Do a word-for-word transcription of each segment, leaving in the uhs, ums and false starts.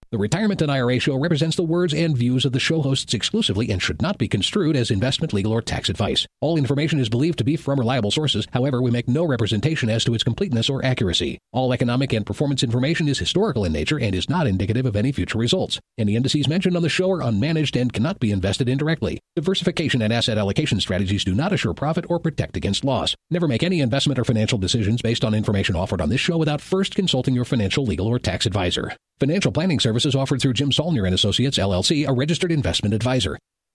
The Retirement and I R A Show represents the words and views of the show hosts exclusively and should not be construed as investment, legal, or tax advice. All information is believed to be from reliable sources. However, we make no representation as to its completeness or accuracy. All economic and performance information is historical in nature and is not indicative of any future results. Any indices mentioned on the show are unmanaged and cannot be invested indirectly. Diversification and asset allocation strategies do not assure profit or protect against loss. Never make any investment or financial decisions based on information offered on this show without first consulting your financial, legal, or tax advisor. Financial planning services offered through Jim Saulnier and Associates, L L C, a registered investment advisor.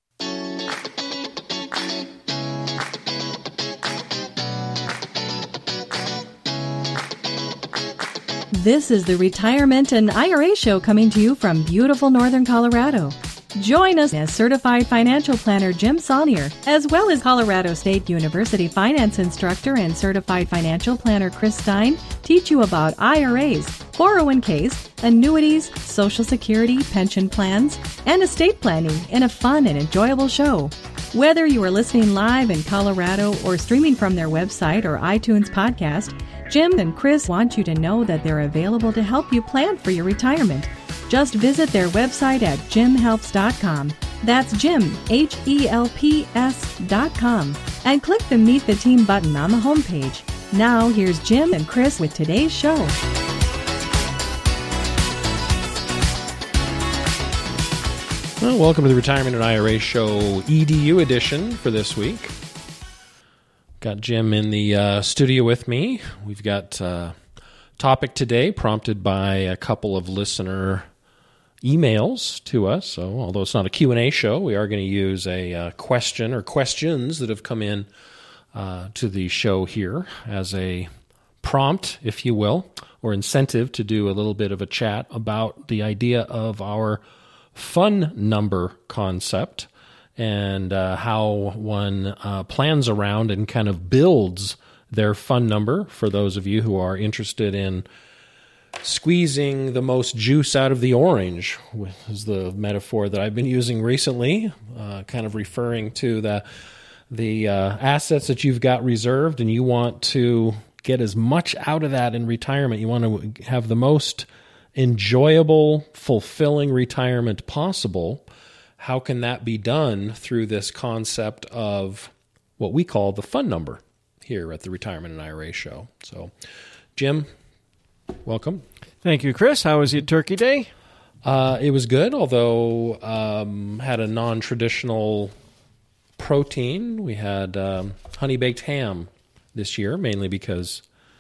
This is the Retirement and I R A Show coming to you from beautiful northern Colorado. Join us as Certified Financial Planner Jim Saulnier, as well as Colorado State University Finance Instructor and Certified Financial Planner Chris Stein, teach you about I R As, four oh one k's, annuities, Social Security, pension plans, and estate planning in a fun and enjoyable show. Whether you are listening live in Colorado or streaming from their website or iTunes podcast, Jim and Chris want you to know that they're available to help you plan for your retirement. Just visit their website at jim helps dot com. That's Jim, H E L P S dot com. And click the Meet the Team button on the homepage. Now, here's Jim and Chris with today's show. Well, welcome to the Retirement and I R A Show E D U edition for this week. Got Jim in the uh, studio with me. We've got a uh, topic today prompted by a couple of listener emails to us. So although it's not a Q and A show, we are going to use a uh, question or questions that have come in uh, to the show here as a prompt, if you will, or incentive to do a little bit of a chat about the idea of our fun number concept and uh, how one uh, plans around and kind of builds their fun number for those of you who are interested in squeezing the most juice out of the orange, is the metaphor that I've been using recently, uh, kind of referring to the the uh, assets that you've got reserved, and you want to get as much out of that in retirement. You want to have the most enjoyable, fulfilling retirement possible. How can that be done through this concept of what we call the fun number here at the Retirement and I R A Show? So, Jim, welcome. Thank you, Chris. How was your Turkey Day? Uh, it was good, although um, had a non-traditional protein. We had um, honey-baked ham this year, mainly because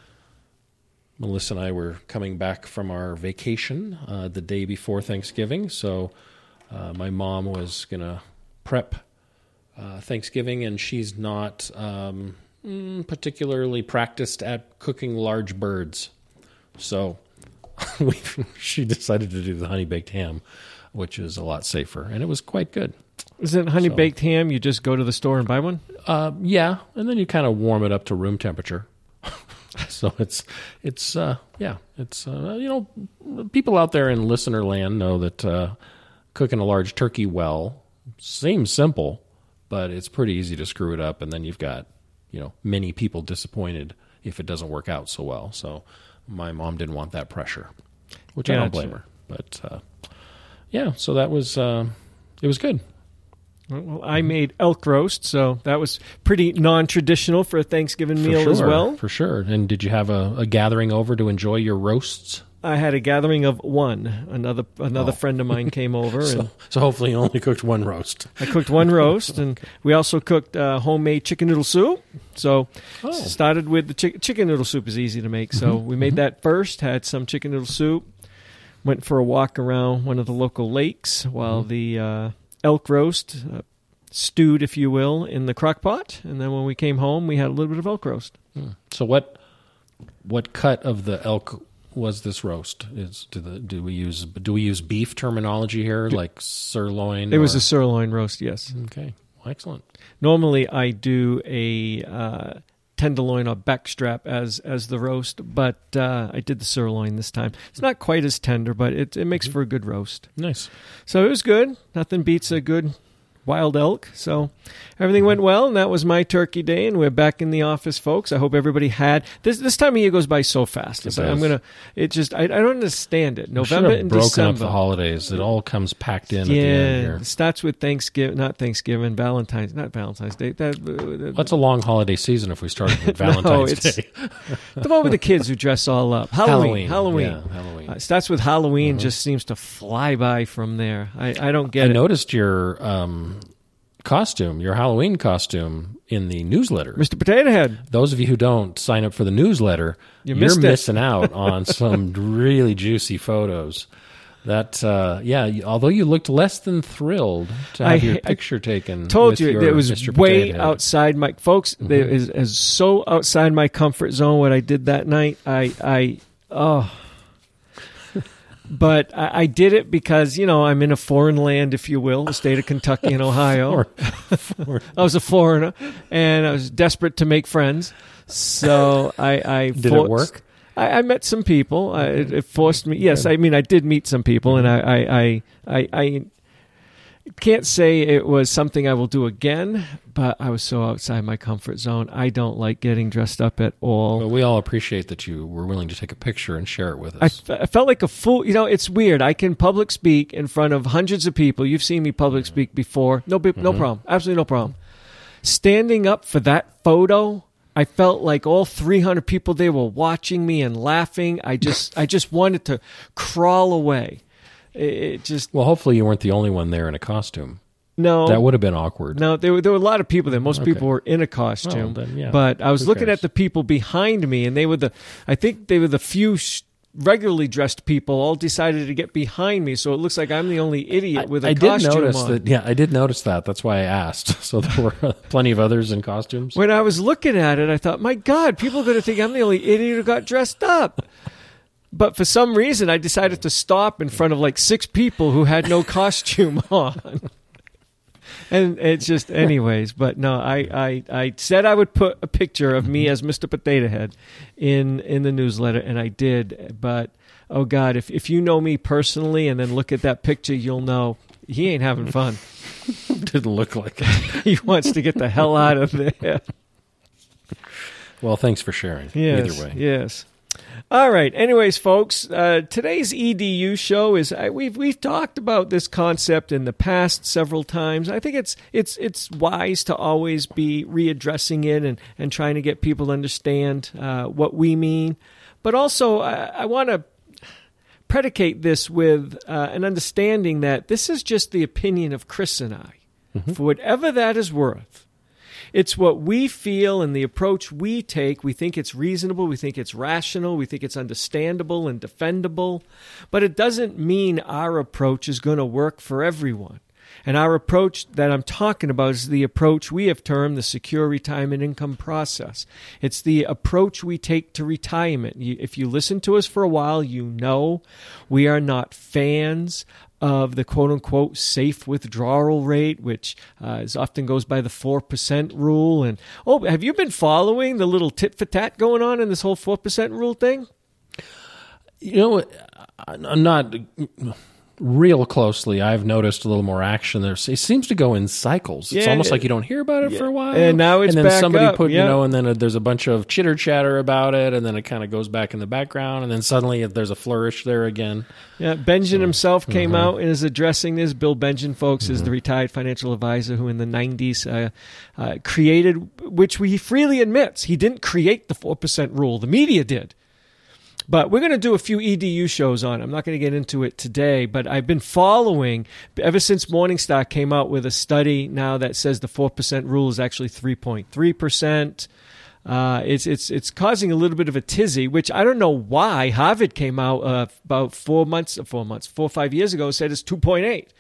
Melissa and I were coming back from our vacation uh, the day before Thanksgiving, so uh, my mom was going to prep uh, Thanksgiving, and she's not um, particularly practiced at cooking large birds. So we, she decided to do the honey-baked ham, which is a lot safer, and it was quite good. Is it honey-baked so, ham? You just go to the store and buy one? Uh, yeah, and then you kind of warm it up to room temperature. So it's, it's uh, yeah, it's, uh, you know, people out there in listener land know that uh, cooking a large turkey well seems simple, but it's pretty easy to screw it up, and then you've got, you know, many people disappointed if it doesn't work out so well. So my mom didn't want that pressure, which yeah, I don't blame her. But, uh, yeah, so that was, uh, it was good. Well, I made elk roast, so that was pretty non-traditional for a Thanksgiving meal for sure, as well. For sure. And did you have a, a gathering over to enjoy your roasts? I had a gathering of one. Another another oh. friend of mine came over. so, and so hopefully you only cooked one roast. I cooked one roast, and we also cooked uh, homemade chicken noodle soup. So oh. started with the chi- chicken noodle soup is easy to make. So mm-hmm. we made mm-hmm. that first, had some chicken noodle soup, went for a walk around one of the local lakes while mm-hmm. the uh, elk roast uh, stewed, if you will, in the crock pot. And then when we came home, we had a little bit of elk roast. Mm. So what what cut of the elk was this roast? Is do the do we use do we use beef terminology here, like sirloin? It or? was a sirloin roast, yes. Okay, well, excellent. Normally, I do a uh, tenderloin or backstrap as as the roast, but uh, I did the sirloin this time. It's not quite as tender, but it it makes mm-hmm. for a good roast. Nice. So it was good. Nothing beats a good wild elk. So everything went well, and that was my turkey day, and we're back in the office, folks. I hope everybody had this. This time of year goes by so fast. It So I'm does. gonna. It just. I, I don't understand it. We should November have and broken December. up the holidays. It all comes packed in at the Yeah, end here. it starts with Thanksgiving, not Thanksgiving, Valentine's, not Valentine's Day. That, uh, What's a long holiday season if we started with No, Valentine's it's- Day? the one with the kids who dress all up. Halloween. Halloween. Halloween. Yeah, Halloween. Uh, it starts with Halloween, Mhm. just seems to fly by from there. I, I don't get I it. noticed your um, costume, your Halloween costume in the newsletter. Mister Potato Head. Those of you who don't sign up for the newsletter, You you're missed it. missing out on some really juicy photos. That, uh, yeah, you- although you looked less than thrilled to have I- your I picture taken. Told with you your it was Mister way Potato Head. outside my folks. Mhm. There is, is so outside my comfort zone. What I did that night, I, I, oh. But I, I did it because you know I'm in a foreign land, if you will, the state of Kentucky and Ohio. For- I was a foreigner, and I was desperate to make friends. So I, I Did it forced- work? I, I met some people. I, it, it forced me. Yes, I mean I did meet some people, and I, I, I, I, I can't say it was something I will do again. But I was so outside my comfort zone. I don't like getting dressed up at all. Well, we all appreciate that you were willing to take a picture and share it with I, us. f- I felt like a fool. You know, it's weird. I can public speak in front of hundreds of people. You've seen me public speak before. No, bi- no Mhm. problem. Absolutely no problem. Standing up for that photo, I felt like all three hundred people there were watching me and laughing. I just, I just wanted to crawl away. It, it just Well, hopefully you weren't the only one there in a costume. no. That would have been awkward. No, there were there were a lot of people there. Most Okay. people were in a costume, Well, then, yeah. but I was Who looking cares? at the people behind me, and they were the. I think they were the few sh- regularly dressed people. All decided to get behind me, so it looks like I'm the only idiot with a I did costume notice on. that. Yeah, I did notice that. That's why I asked. So there were plenty of others in costumes. When I was looking at it, I thought, "My God, people are going to think I'm the only idiot who got dressed up." But for some reason, I decided to stop in front of like six people who had no costume on. And it's just, anyways. But no, I, I, I said I would put a picture of me as Mister Potato Head in in the newsletter, and I did. But oh God, if if you know me personally and then look at that picture, you'll know he ain't having fun. Didn't look like it. He wants to get the hell out of there. Well, thanks for sharing. Yes, Either way. yes. All right. Anyways, folks, uh, today's E D U show is uh, we've we've talked about this concept in the past several times. I think it's it's it's wise to always be readdressing it and, and trying to get people to understand uh, what we mean. But also, I, I want to predicate this with uh, an understanding that this is just the opinion of Chris and I, Mm-hmm. for whatever that is worth. It's what we feel and the approach we take. We think it's reasonable. We think it's rational. We think it's understandable and defendable. But it doesn't mean our approach is going to work for everyone. And our approach that I'm talking about is the approach we have termed the secure retirement income process. It's the approach we take to retirement. You, if you listen to us for a while, you know we are not fans of the quote-unquote safe withdrawal rate, which uh, is often goes by the four percent rule. And oh, have you been following the little tit-for-tat going on in this whole four percent rule thing? You know, I'm not real closely. I've noticed a little more action there. It seems to go in cycles. It's Yeah, almost it- like you don't hear about it yeah. for a while, And now it's and then back somebody up, put yeah. you know, and then uh there's a bunch of chitter chatter about it, and then it kind of goes back in the background, and then suddenly there's a flourish there again. Yeah, Benjamin himself came Mhm. out and is addressing this. Bill Benjamin, folks, is Mhm. the retired financial advisor who in the nineties uh, uh, created, which we freely admits, he didn't create the four percent rule. The media did. But we're going to do a few E D U shows on it. I'm not going to get into it today, but I've been following, ever since Morningstar came out with a study now that says the four percent rule is actually three point three percent. Uh, it's it's it's causing a little bit of a tizzy, which I don't know why. Harvard came out uh, about four months, four months, four or five years ago, said it's two point eight.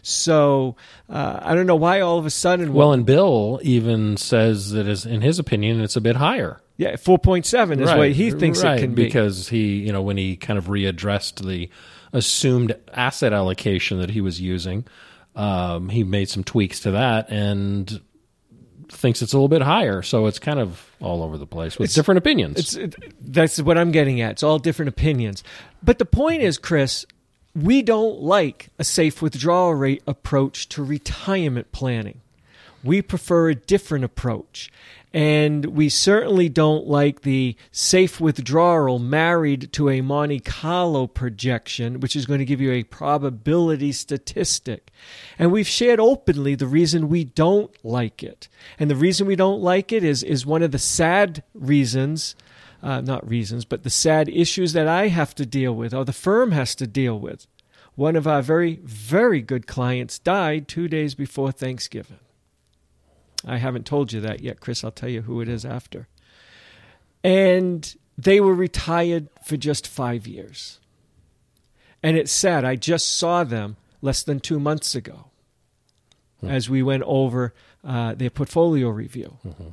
So uh, I don't know why all of a sudden. Well, and Bill even says that, is, in his opinion, it's a bit higher. Yeah, four point seven is Right, what he thinks right, it can be. because he, you know, when he kind of readdressed the assumed asset allocation that he was using, um, he made some tweaks to that and thinks it's a little bit higher. So it's kind of all over the place with It's- different opinions. It's it, that's what I'm getting at. It's all different opinions. But the point is, Chris, we don't like a safe withdrawal rate approach to retirement planning. We prefer a different approach. And we certainly don't like the safe withdrawal married to a Monte Carlo projection, which is going to give you a probability statistic. And we've shared openly the reason we don't like it. And the reason we don't like it is, is one of the sad reasons, uh, not reasons, but the sad issues that I have to deal with, or the firm has to deal with. One of our very, very good clients died two days before Thanksgiving. I haven't told you that yet, Chris. I'll tell you who it is after. And they were retired for just five years. And it's sad. I just saw them less than two months ago hmm. as we went over uh, their portfolio review. Mm-hmm.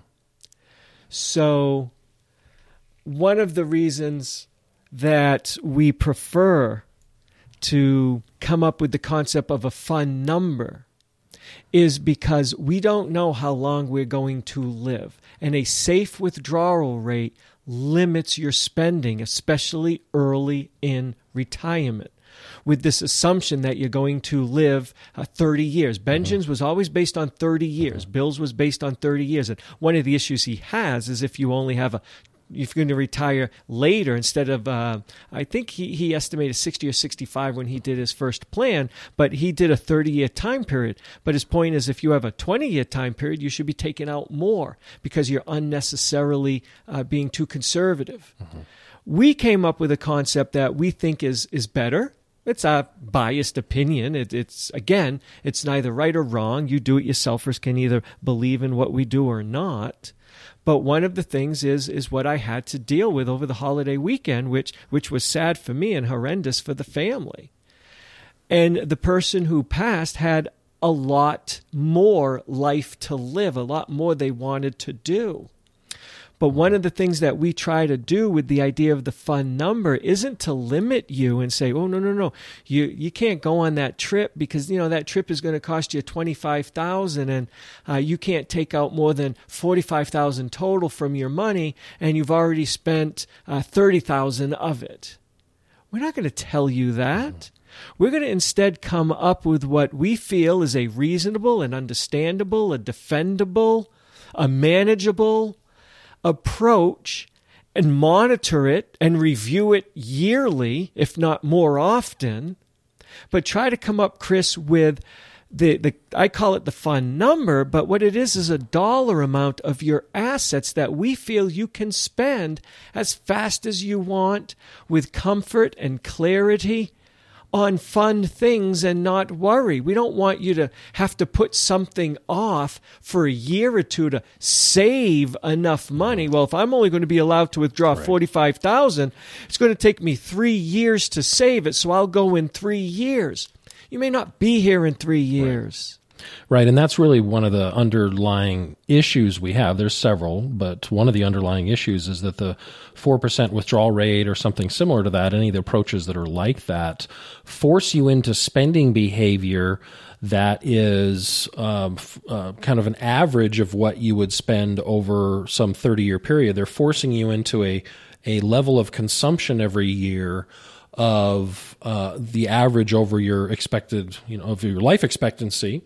So one of the reasons that we prefer to come up with the concept of a fund number is because we don't know how long we're going to live. And a safe withdrawal rate limits your spending, especially early in retirement, with this assumption that you're going to live uh, thirty years. Benjamin's was always based on thirty years. Bill's was based on thirty years. And one of the issues he has is if you only have a if you're going to retire later instead of, uh, I think he, he estimated sixty or sixty-five when he did his first plan, but he did a thirty-year time period. But his point is if you have a twenty-year time period, you should be taking out more because you're unnecessarily uh, being too conservative. Mm-hmm. We came up with a concept that we think is is better. It's a biased opinion. It, it's, again, it's neither right or wrong. You do-it-yourselfers can either believe in what we do or not. But one of the things is is what I had to deal with over the holiday weekend, which which was sad for me and horrendous for the family. And the person who passed had a lot more life to live, a lot more they wanted to do. But one of the things that we try to do with the idea of the fund number isn't to limit you and say, oh, no, no, no, you you can't go on that trip because, you know, that trip is going to cost you twenty-five thousand dollars and uh, you can't take out more than forty-five thousand dollars total from your money and you've already spent uh, thirty thousand dollars of it. We're not going to tell you that. We're going to instead come up with what we feel is a reasonable and understandable, a defendable, a manageable approach and monitor it and review it yearly, if not more often, but try to come up, Chris, with the, the I call it the fund number, but what it is is a dollar amount of your assets that we feel you can spend as fast as you want with comfort and clarity on fun things and not worry. We don't want you to have to put something off for a year or two to save enough money. Well, if I'm only going to be allowed to withdraw right. forty-five thousand dollars, it's going to take me three years to save it, so I'll go in three years. You may not be here in three years. Right. Right, and that's really one of the underlying issues we have. There's several, but one of the underlying issues is that the four percent withdrawal rate or something similar to that, any of the approaches that are like that, force you into spending behavior that is um, uh, kind of an average of what you would spend over some thirty-year period. They're forcing you into a, a level of consumption every year of uh, the average over your expected, you know, of your life expectancy.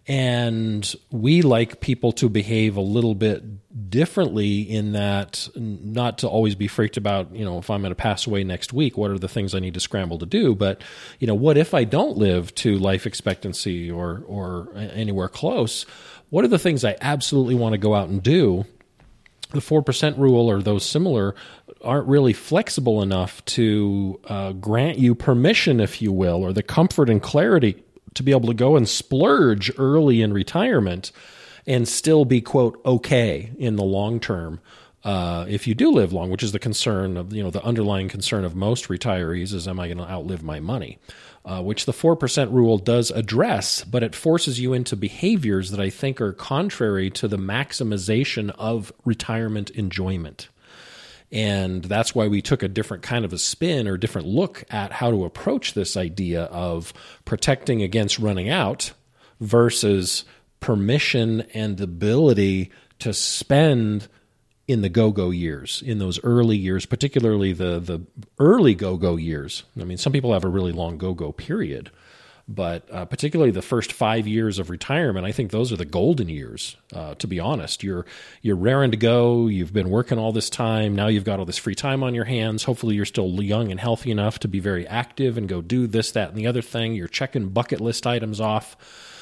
And we like people to behave a little bit differently in that, not to always be freaked about, you know, if I'm going to pass away next week, what are the things I need to scramble to do? But, you know, what if I don't live to life expectancy or, or anywhere close? What are the things I absolutely want to go out and do? The four percent rule or those similar aren't really flexible enough to uh, grant you permission, if you will, or the comfort and clarity to be able to go and splurge early in retirement and still be, quote, okay in the long term uh, if you do live long, which is the concern of, you know, the underlying concern of most retirees is, am I going to outlive my money? Uh, which the four percent rule does address, but it forces you into behaviors that I think are contrary to the maximization of retirement enjoyment. And that's why we took a different kind of a spin or different look at how to approach this idea of protecting against running out versus permission and ability to spend in the go-go years, in those early years, particularly the the early go-go years. I mean, some people have a really long go-go period, but uh, particularly the first five years of retirement, I think those are the golden years, uh, to be honest. You're you're raring to go. You've been working all this time. Now you've got all this free time on your hands. Hopefully you're still young and healthy enough to be very active and go do this, that, and the other thing. You're checking bucket list items off.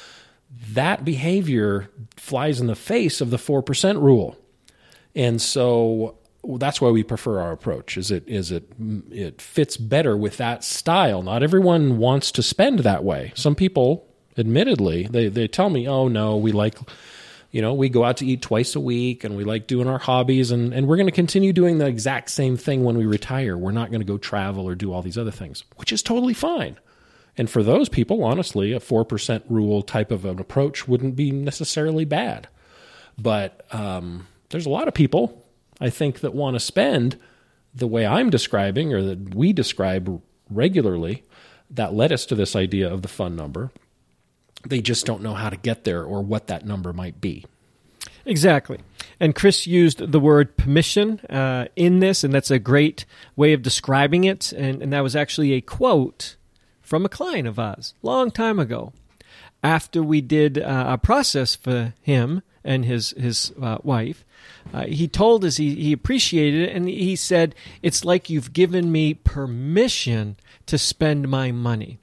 That behavior flies in the face of the four percent rule. And so that's why we prefer our approach. Is it is it it fits better with that style. Not everyone wants to spend that way. Some people, admittedly, they, they tell me, oh, no, we like, you know, we go out to eat twice a week and we like doing our hobbies and, and we're going to continue doing the exact same thing when we retire. We're not going to go travel or do all these other things, which is totally fine. And for those people, honestly, a four percent rule type of an approach wouldn't be necessarily bad. But um, there's a lot of people, I think, that want to spend the way I'm describing or that we describe regularly that led us to this idea of the fun number. They just don't know how to get there or what that number might be. Exactly. And Chris used the word permission uh, in this, and that's a great way of describing it. And, and that was actually a quote from a client of ours, long time ago. After we did uh, a process for him and his his uh, wife, uh, he told us he, he appreciated it, and he said, it's like you've given me permission to spend my money.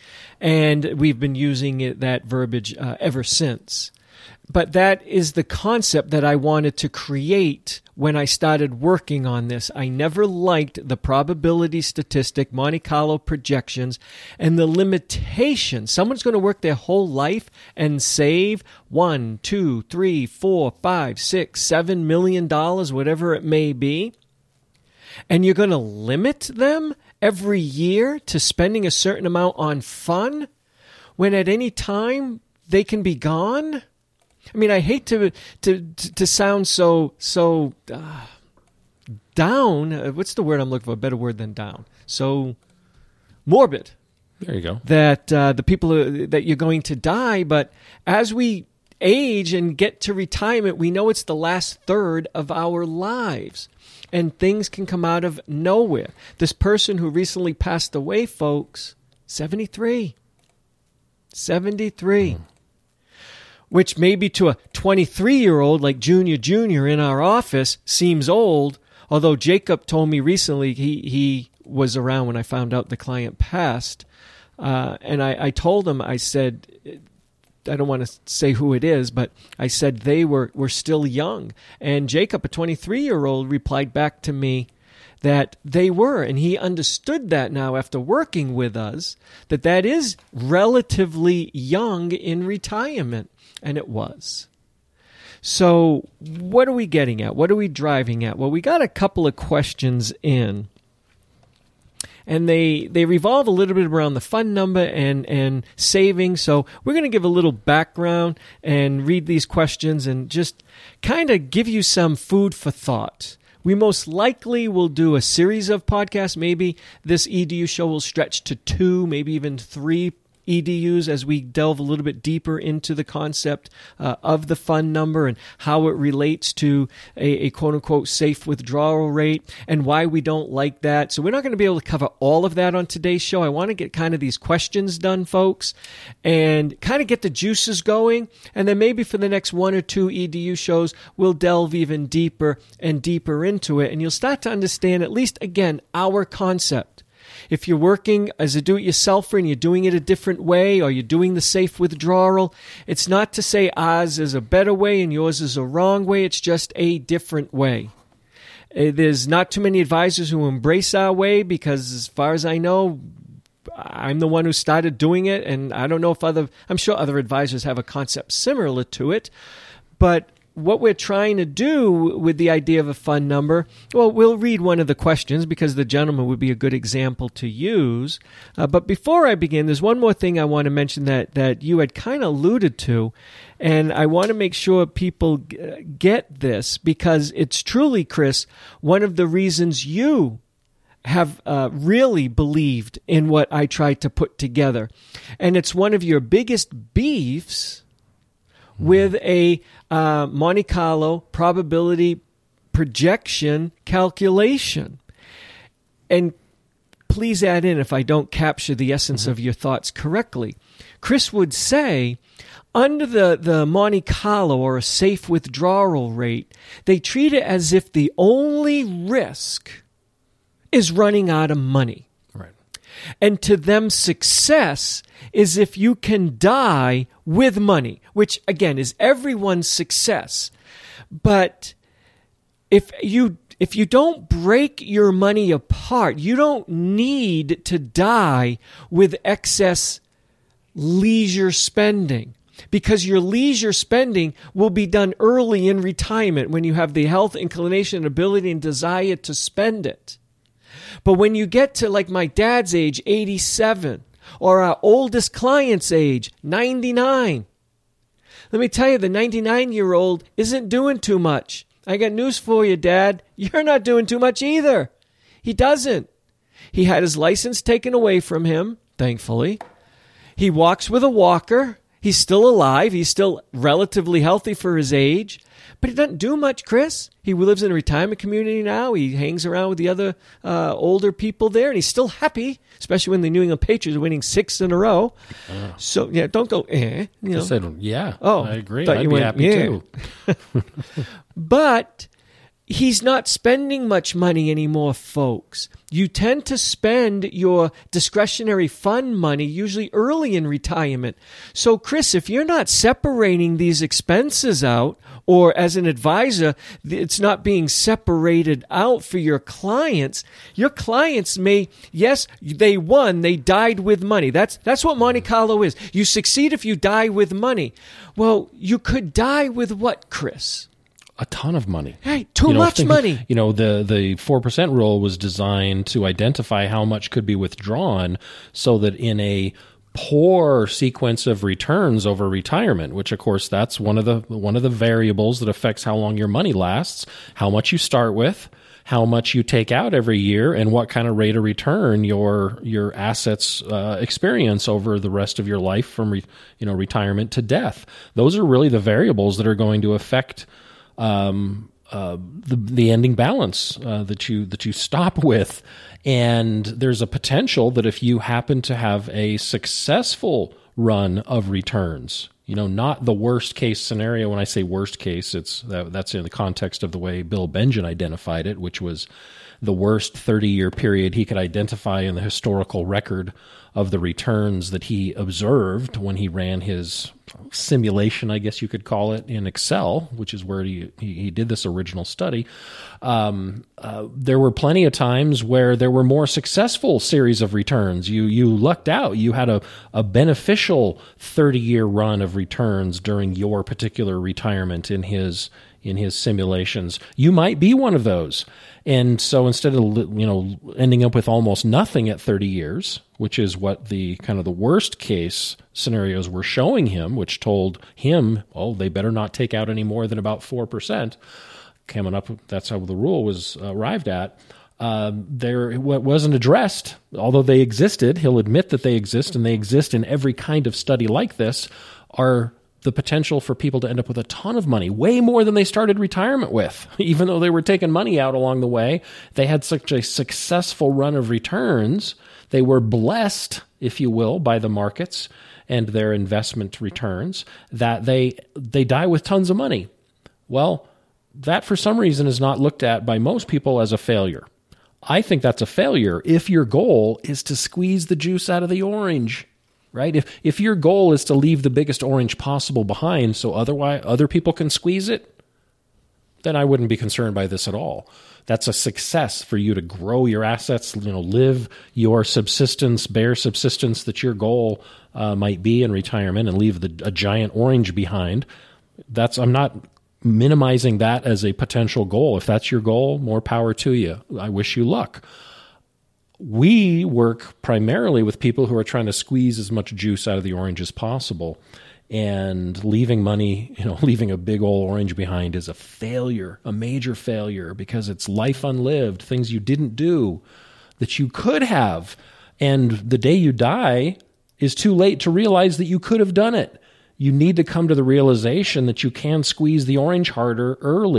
And we've been using it, that verbiage uh, ever since. But that is the concept that I wanted to create when I started working on this. I never liked the probability statistic, Monte Carlo projections, and the limitation. Someone's going to work their whole life and save one, two, three, four, five, six, seven million dollars, whatever it may be. And you're going to limit them every year to spending a certain amount on fun when at any time they can be gone? I mean, I hate to to to sound so so uh, down. What's the word I'm looking for? A better word than down. So morbid. There you go. That uh, the people are, that you're going to die, but as we age and get to retirement, we know it's the last third of our lives, and things can come out of nowhere. This person who recently passed away, folks, seventy-three. seventy-three. Mm. Which maybe to a twenty-three-year-old like Junior Junior in our office seems old, although Jacob told me recently he, he was around when I found out the client passed. Uh, and I, I told him, I said, I don't want to say who it is, but I said they were, were still young. And Jacob, a twenty-three-year-old, replied back to me that they were, and he understood that now after working with us, that that is relatively young in retirement. And it was. So what are we getting at? What are we driving at? Well, we got a couple of questions in. And they they revolve a little bit around the fund number and, and saving. So we're going to give a little background and read these questions and just kind of give you some food for thought. We most likely will do a series of podcasts. Maybe this E D U show will stretch to two, maybe even three E D Us as we delve a little bit deeper into the concept uh, of the fund number and how it relates to a, a quote-unquote safe withdrawal rate and why we don't like that. So we're not going to be able to cover all of that on today's show. I want to get kind of these questions done, folks, and kind of get the juices going. And then maybe for the next one or two E D U shows, we'll delve even deeper and deeper into it. And you'll start to understand, at least, again, our concept. If you're working as a do-it-yourselfer and you're doing it a different way or you're doing the safe withdrawal, it's not to say ours is a better way and yours is a wrong way. It's just a different way. There's not too many advisors who embrace our way because, as far as I know, I'm the one who started doing it, and I don't know if other, I'm sure other advisors have a concept similar to it, but what we're trying to do with the idea of a fund number, well, we'll read one of the questions because the gentleman would be a good example to use. Uh, but before I begin, there's one more thing I want to mention that, that you had kind of alluded to, and I want to make sure people g- get this because it's truly, Chris, one of the reasons you have uh, really believed in what I tried to put together. And it's one of your biggest beefs with a uh, Monte Carlo probability projection calculation. And please add in if I don't capture the essence mm-hmm. of your thoughts correctly. Chris would say, under the, the Monte Carlo or a safe withdrawal rate, they treat it as if the only risk is running out of money. Right. And to them, success is if you can die with money, which, again, is everyone's success. But if you if you don't break your money apart, you don't need to die with excess leisure spending, because your leisure spending will be done early in retirement when you have the health, inclination, ability, and desire to spend it. But when you get to like my dad's age, eighty-seven, or our oldest client's age, ninety-nine, let me tell you, the ninety-nine-year-old isn't doing too much. I got news for you, Dad. You're not doing too much either. He doesn't. He had his license taken away from him, thankfully. He walks with a walker. He's still alive. He's still relatively healthy for his age. But he doesn't do much, Chris. He lives in a retirement community now. He hangs around with the other uh, older people there, and he's still happy, especially when the New England Patriots are winning six in a row. Uh, so, yeah, don't go, eh. You know. I said, yeah, oh, I agree. I'd I'd be went, happy yeah. too. But he's not spending much money anymore, folks. You tend to spend your discretionary fund money usually early in retirement. So, Chris, if you're not separating these expenses out, or as an advisor, it's not being separated out for your clients, your clients may, yes, they won, they died with money. That's that's what Monte Carlo is. You succeed if you die with money. Well, you could die with what, Chris? A ton of money. Hey, too you know, much think, money. You know, the the four percent rule was designed to identify how much could be withdrawn so that in a poor sequence of returns over retirement, which of course that's one of the one of the variables that affects how long your money lasts, how much you start with, how much you take out every year, and what kind of rate of return your your assets uh, experience over the rest of your life from re, you know retirement to death. Those are really the variables that are going to affect Um, uh, the the ending balance uh, that you that you stop with, and there's a potential that if you happen to have a successful run of returns, you know, not the worst case scenario. When I say worst case, it's that, that's in the context of the way Bill Bengen identified it, which was the worst thirty-year period he could identify in the historical record of the returns that he observed when he ran his simulation, I guess you could call it, in Excel, which is where he, he, he did this original study. Um, uh, there were plenty of times where there were more successful series of returns. You you lucked out. You had a, a beneficial thirty-year run of returns during your particular retirement in his in his simulations. You might be one of those. And so instead of, you know, ending up with almost nothing at thirty years, which is what the kind of the worst case scenarios were showing him, which told him, oh, they better not take out any more than about four percent. Coming up, that's how the rule was arrived at. Um, there, what wasn't addressed, although they existed, he'll admit that they exist, and they exist in every kind of study like this, are the potential for people to end up with a ton of money, way more than they started retirement with. Even though they were taking money out along the way, they had such a successful run of returns. They were blessed, if you will, by the markets and their investment returns, that they they die with tons of money. Well, that for some reason is not looked at by most people as a failure. I think that's a failure if your goal is to squeeze the juice out of the orange. Right? If if your goal is to leave the biggest orange possible behind so otherwise other people can squeeze it, then I wouldn't be concerned by this at all. That's a success for you to grow your assets, you know, live your subsistence, bare subsistence that your goal uh, might be in retirement, and leave the, a giant orange behind. That's I'm not minimizing that as a potential goal. If that's your goal, more power to you. I wish you luck. We work primarily with people who are trying to squeeze as much juice out of the orange as possible, and leaving money, you know, leaving a big old orange behind is a failure, a major failure, because it's life unlived, things you didn't do that you could have. And the day you die is too late to realize that you could have done it. You need to come to the realization that you can squeeze the orange harder early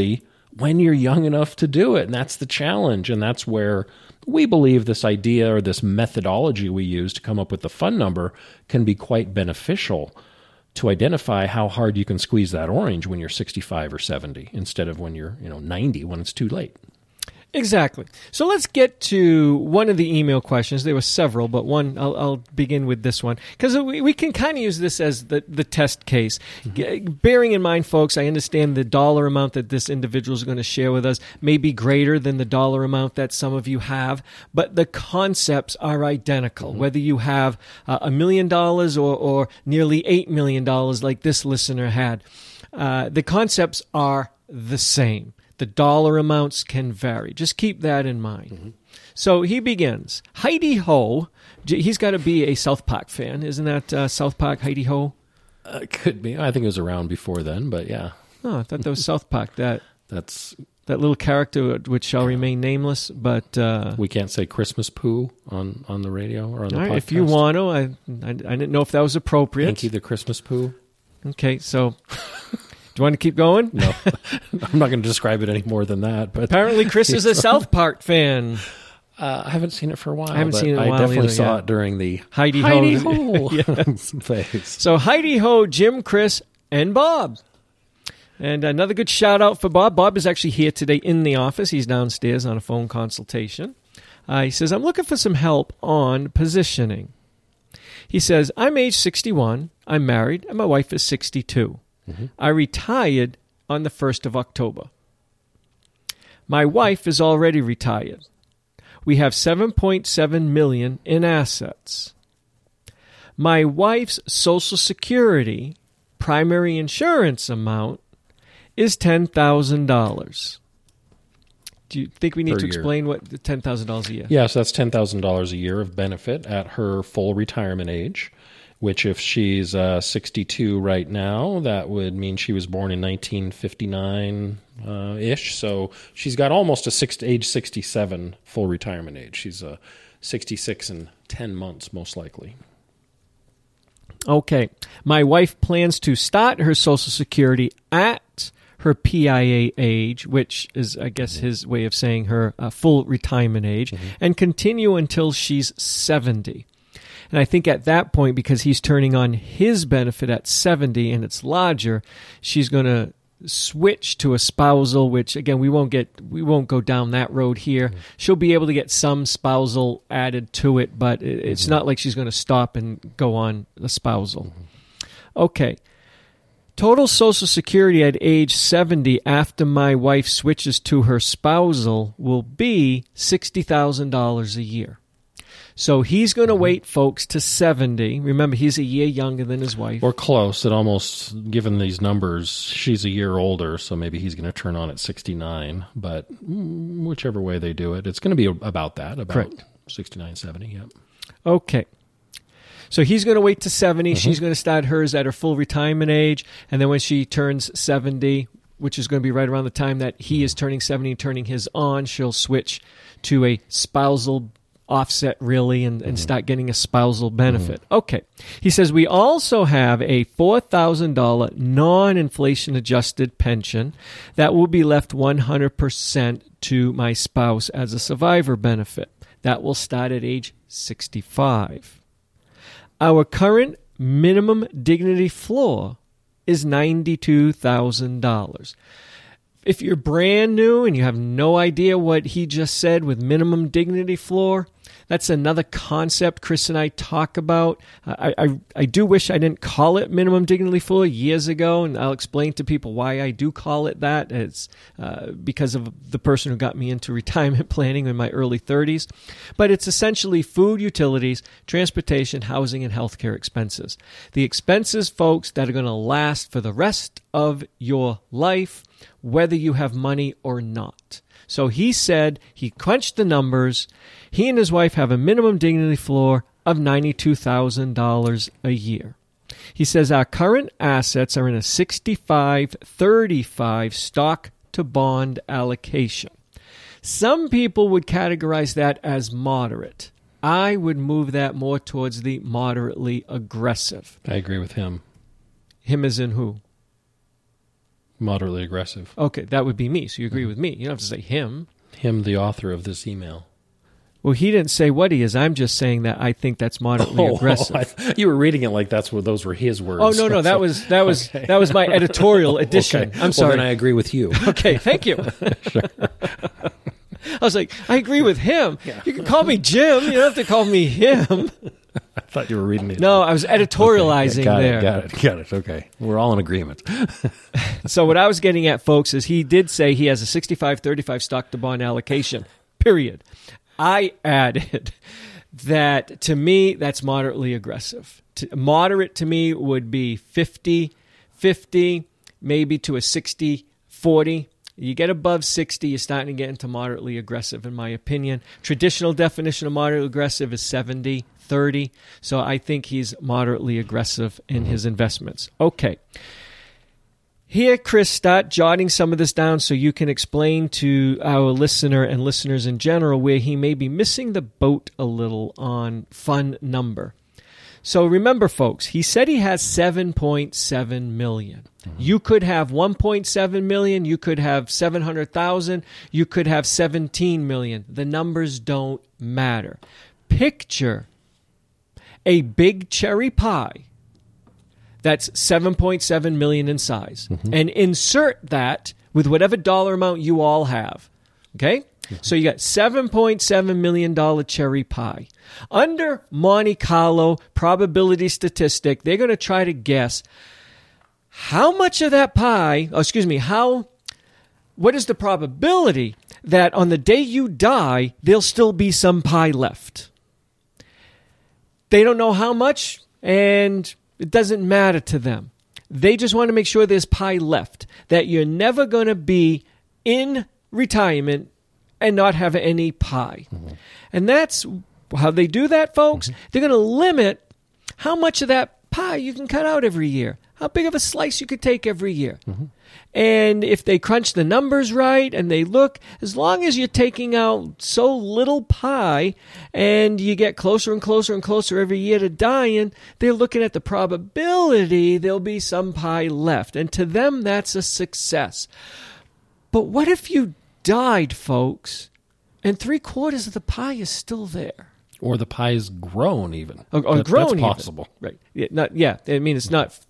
when you're young enough to do it. And that's the challenge. And that's where we believe this idea or this methodology we use to come up with the fun number can be quite beneficial to identify how hard you can squeeze that orange when you're sixty-five or seventy instead of when you're, you know, ninety when it's too late. Exactly. So let's get to one of the email questions. There were several, but one, I'll, I'll begin with this one. Because we, we can kind of use this as the, the test case. Mm-hmm. Bearing in mind, folks, I understand the dollar amount that this individual is going to share with us may be greater than the dollar amount that some of you have, but the concepts are identical. Mm-hmm. Whether you have uh, a million dollars or, or nearly eight million dollars like this listener had, uh, the concepts are the same. The dollar amounts can vary. Just keep that in mind. Mm-hmm. So he begins. Heidi Ho. He's got to be a South Park fan. Isn't that uh, South Park, Heidi Ho? Uh, could be. I think it was around before then, but yeah. Oh, I thought that was South Park. That That's that little character which shall remain nameless, but... Uh, we can't say Christmas poo on, on the radio or on the right, podcast. If you want to. I, I, I didn't know if that was appropriate. Hanky the Christmas poo. Okay, so... Do you want to keep going? No. I'm not going to describe it any more than that. But apparently Chris is a South Park fan. Uh, I haven't seen it for a while. I haven't but seen it in a I while definitely either, saw yeah. it during the Heidi, Heidi Ho, Ho phase. So Heidi Ho, Jim, Chris, and Bob. And another good shout out for Bob. Bob is actually here today in the office. He's downstairs on a phone consultation. Uh, he says, I'm looking for some help on positioning. He says, I'm age sixty-one, I'm married, and my wife is sixty-two. Mm-hmm. I retired on the first of October. My wife is already retired. We have seven point seven million dollars in assets. My wife's Social Security primary insurance amount is ten thousand dollars. Do you think we need Per to year. explain what the ten thousand dollars a year? Yes, that's ten thousand dollars a year of benefit at her full retirement age, which if she's uh, sixty-two right now, that would mean she was born in nineteen fifty-nine-ish. Uh, so she's got almost a six, age sixty-seven full retirement age. She's uh, sixty-six and ten months, most likely. Okay. My wife plans to start her Social Security at her P I A age, which is, I guess, his way of saying her uh, full retirement age, mm-hmm. and continue until she's seventy. And I think at that point, because he's turning on his benefit at seventy and it's larger, she's going to switch to a spousal, which again, we won't get, we won't go down that road here. Mm-hmm. She'll be able to get some spousal added to it, but it's mm-hmm. not like she's going to stop and go on a spousal. Mm-hmm. Okay. Total Social Security at age seventy after my wife switches to her spousal will be sixty thousand dollars a year. So he's going to mm-hmm. wait, folks, to seventy. Remember, he's a year younger than his wife. Or close. It almost, given these numbers, she's a year older, so maybe he's going to turn on at sixty-nine. But whichever way they do it, it's going to be about that, about Correct. sixty-nine, seventy, yep. Okay. So he's going to wait to seventy. Mm-hmm. She's going to start hers at her full retirement age. And then when she turns seventy, which is going to be right around the time that he is turning seventy and turning his on, she'll switch to a spousal offset, really, and, and mm-hmm. start getting a spousal benefit. Mm-hmm. Okay. He says, we also have a four thousand dollars non-inflation adjusted pension that will be left one hundred percent to my spouse as a survivor benefit. That will start at age sixty-five. Our current minimum dignity floor is ninety-two thousand dollars. If you're brand new and you have no idea what he just said with minimum dignity floor, that's another concept Chris and I talk about. I, I, I do wish I didn't call it minimum dignity floor years ago, and I'll explain to people why I do call it that. It's uh, because of the person who got me into retirement planning in my early thirties. But it's essentially food, utilities, transportation, housing, and healthcare expenses. The expenses, folks, that are going to last for the rest of your life, whether you have money or not. So he said he crunched the numbers. He and his wife have a minimum dignity floor of ninety-two thousand dollars a year. He says our current assets are in a sixty-five thirty-five stock to bond allocation. Some people would categorize that as moderate. I would move that more towards the moderately aggressive. I agree with him. Him as in who? Moderately aggressive. Okay, that would be me. So you agree with me. You don't have to say him. Him, the author of this email. Well, he didn't say what he is. I'm just saying that I think that's moderately oh, aggressive. Oh, I, you were reading it like that's what those were his words. Oh no, no, that was that was okay. that was my editorial addition. Okay. I'm sorry. Well, then I agree with you. Okay, thank you. Sure. I was like, I agree with him. Yeah. You can call me Jim. You don't have to call me him. I thought you were reading it. No, I was editorializing okay. got there. It, got it. Got it. Okay. We're all in agreement. So what I was getting at, folks, is he did say he has a sixty-five thirty-five stock to bond allocation, period. I added that to me, that's moderately aggressive. To, moderate to me would be fifty fifty, maybe to a sixty forty. You get above sixty, you're starting to get into moderately aggressive, in my opinion. Traditional definition of moderately aggressive is seventy thirty. So I think he's moderately aggressive in his investments. Okay. Here, Chris, start jotting some of this down so you can explain to our listener and listeners in general where he may be missing the boat a little on fund number. So remember, folks, he said he has seven point seven million dollars. Mm-hmm. You could have one point seven million dollars. You could have seven hundred thousand dollars. You could have seventeen million dollars. The numbers don't matter. Picture a big cherry pie that's seven point seven million dollars in size, mm-hmm. and insert that with whatever dollar amount you all have. Okay? Mm-hmm. So you got seven point seven million dollars cherry pie. Under Monte Carlo probability statistic, they're going to try to guess how much of that pie, oh, excuse me, how, what is the probability that on the day you die, there'll still be some pie left? They don't know how much, and it doesn't matter to them. They just want to make sure there's pie left, that you're never going to be in retirement and not have any pie. Mm-hmm. And that's how they do that, folks. Mm-hmm. They're going to limit how much of that pie you can cut out every year, how big of a slice you could take every year. Mm-hmm. And if they crunch the numbers right and they look, as long as you're taking out so little pie and you get closer and closer and closer every year to dying, they're looking at the probability there'll be some pie left. And to them, that's a success. But what if you died, folks, and three quarters of the pie is still there? Or the pie's grown even. Or, or that, grown that's even. possible. Right. Yeah, not, yeah, I mean, it's not...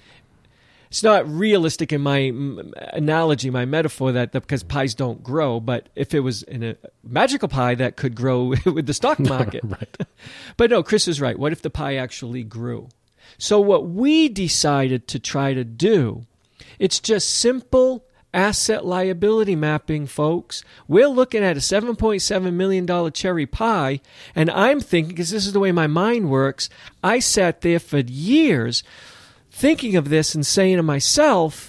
It's not realistic in my analogy, my metaphor, that because pies don't grow. But if it was in a magical pie, that could grow with the stock market. Right. But no, Chris is right. What if the pie actually grew? So what we decided to try to do, it's just simple asset liability mapping, folks. We're looking at a seven point seven million dollars cherry pie, and I'm thinking, because this is the way my mind works, I sat there for years thinking of this and saying to myself,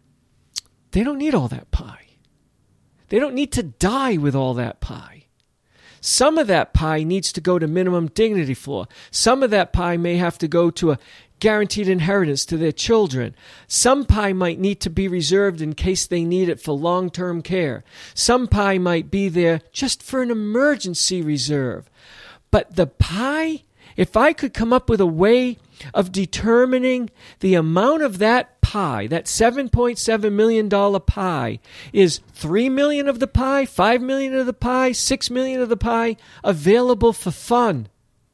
they don't need all that pie. They don't need to die with all that pie. Some of that pie needs to go to minimum dignity floor. Some of that pie may have to go to a guaranteed inheritance to their children. Some pie might need to be reserved in case they need it for long-term care. Some pie might be there just for an emergency reserve. But the pie, if I could come up with a way of determining the amount of that pie, that seven point seven million dollars pie, is three million dollars of the pie, five million dollars of the pie, six million dollars of the pie available for fun.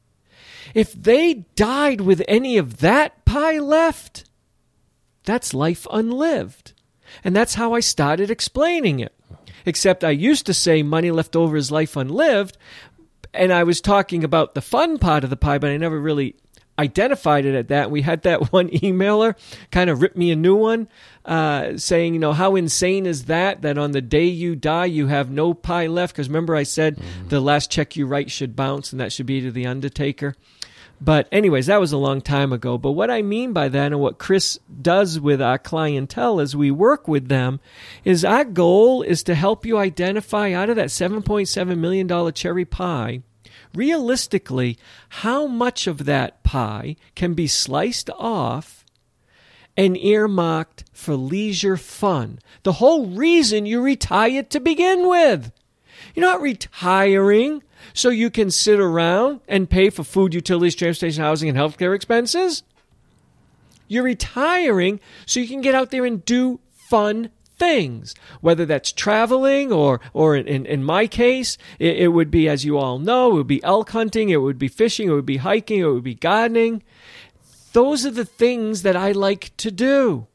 If they died with any of that pie left, that's life unlived. And that's how I started explaining it. Except I used to say money left over is life unlived, and I was talking about the fun part of the pie, but I never really identified it at that. We had that one emailer kind of rip me a new one, uh, saying, you know, how insane is that, that on the day you die, you have no pie left? Because remember I said mm-hmm. the last check you write should bounce, and that should be to the undertaker. But anyways, that was a long time ago. But what I mean by that, and what Chris does with our clientele as we work with them, is our goal is to help you identify out of that seven point seven million dollars cherry pie, realistically, how much of that pie can be sliced off and earmarked for leisure fun. The whole reason you retired to begin with. You're not retiring so you can sit around and pay for food, utilities, transportation, housing, and healthcare expenses. You're retiring so you can get out there and do fun things, whether that's traveling or, or in, in my case, it, it would be, as you all know, it would be elk hunting, it would be fishing, it would be hiking, it would be gardening. Those are the things that I like to do.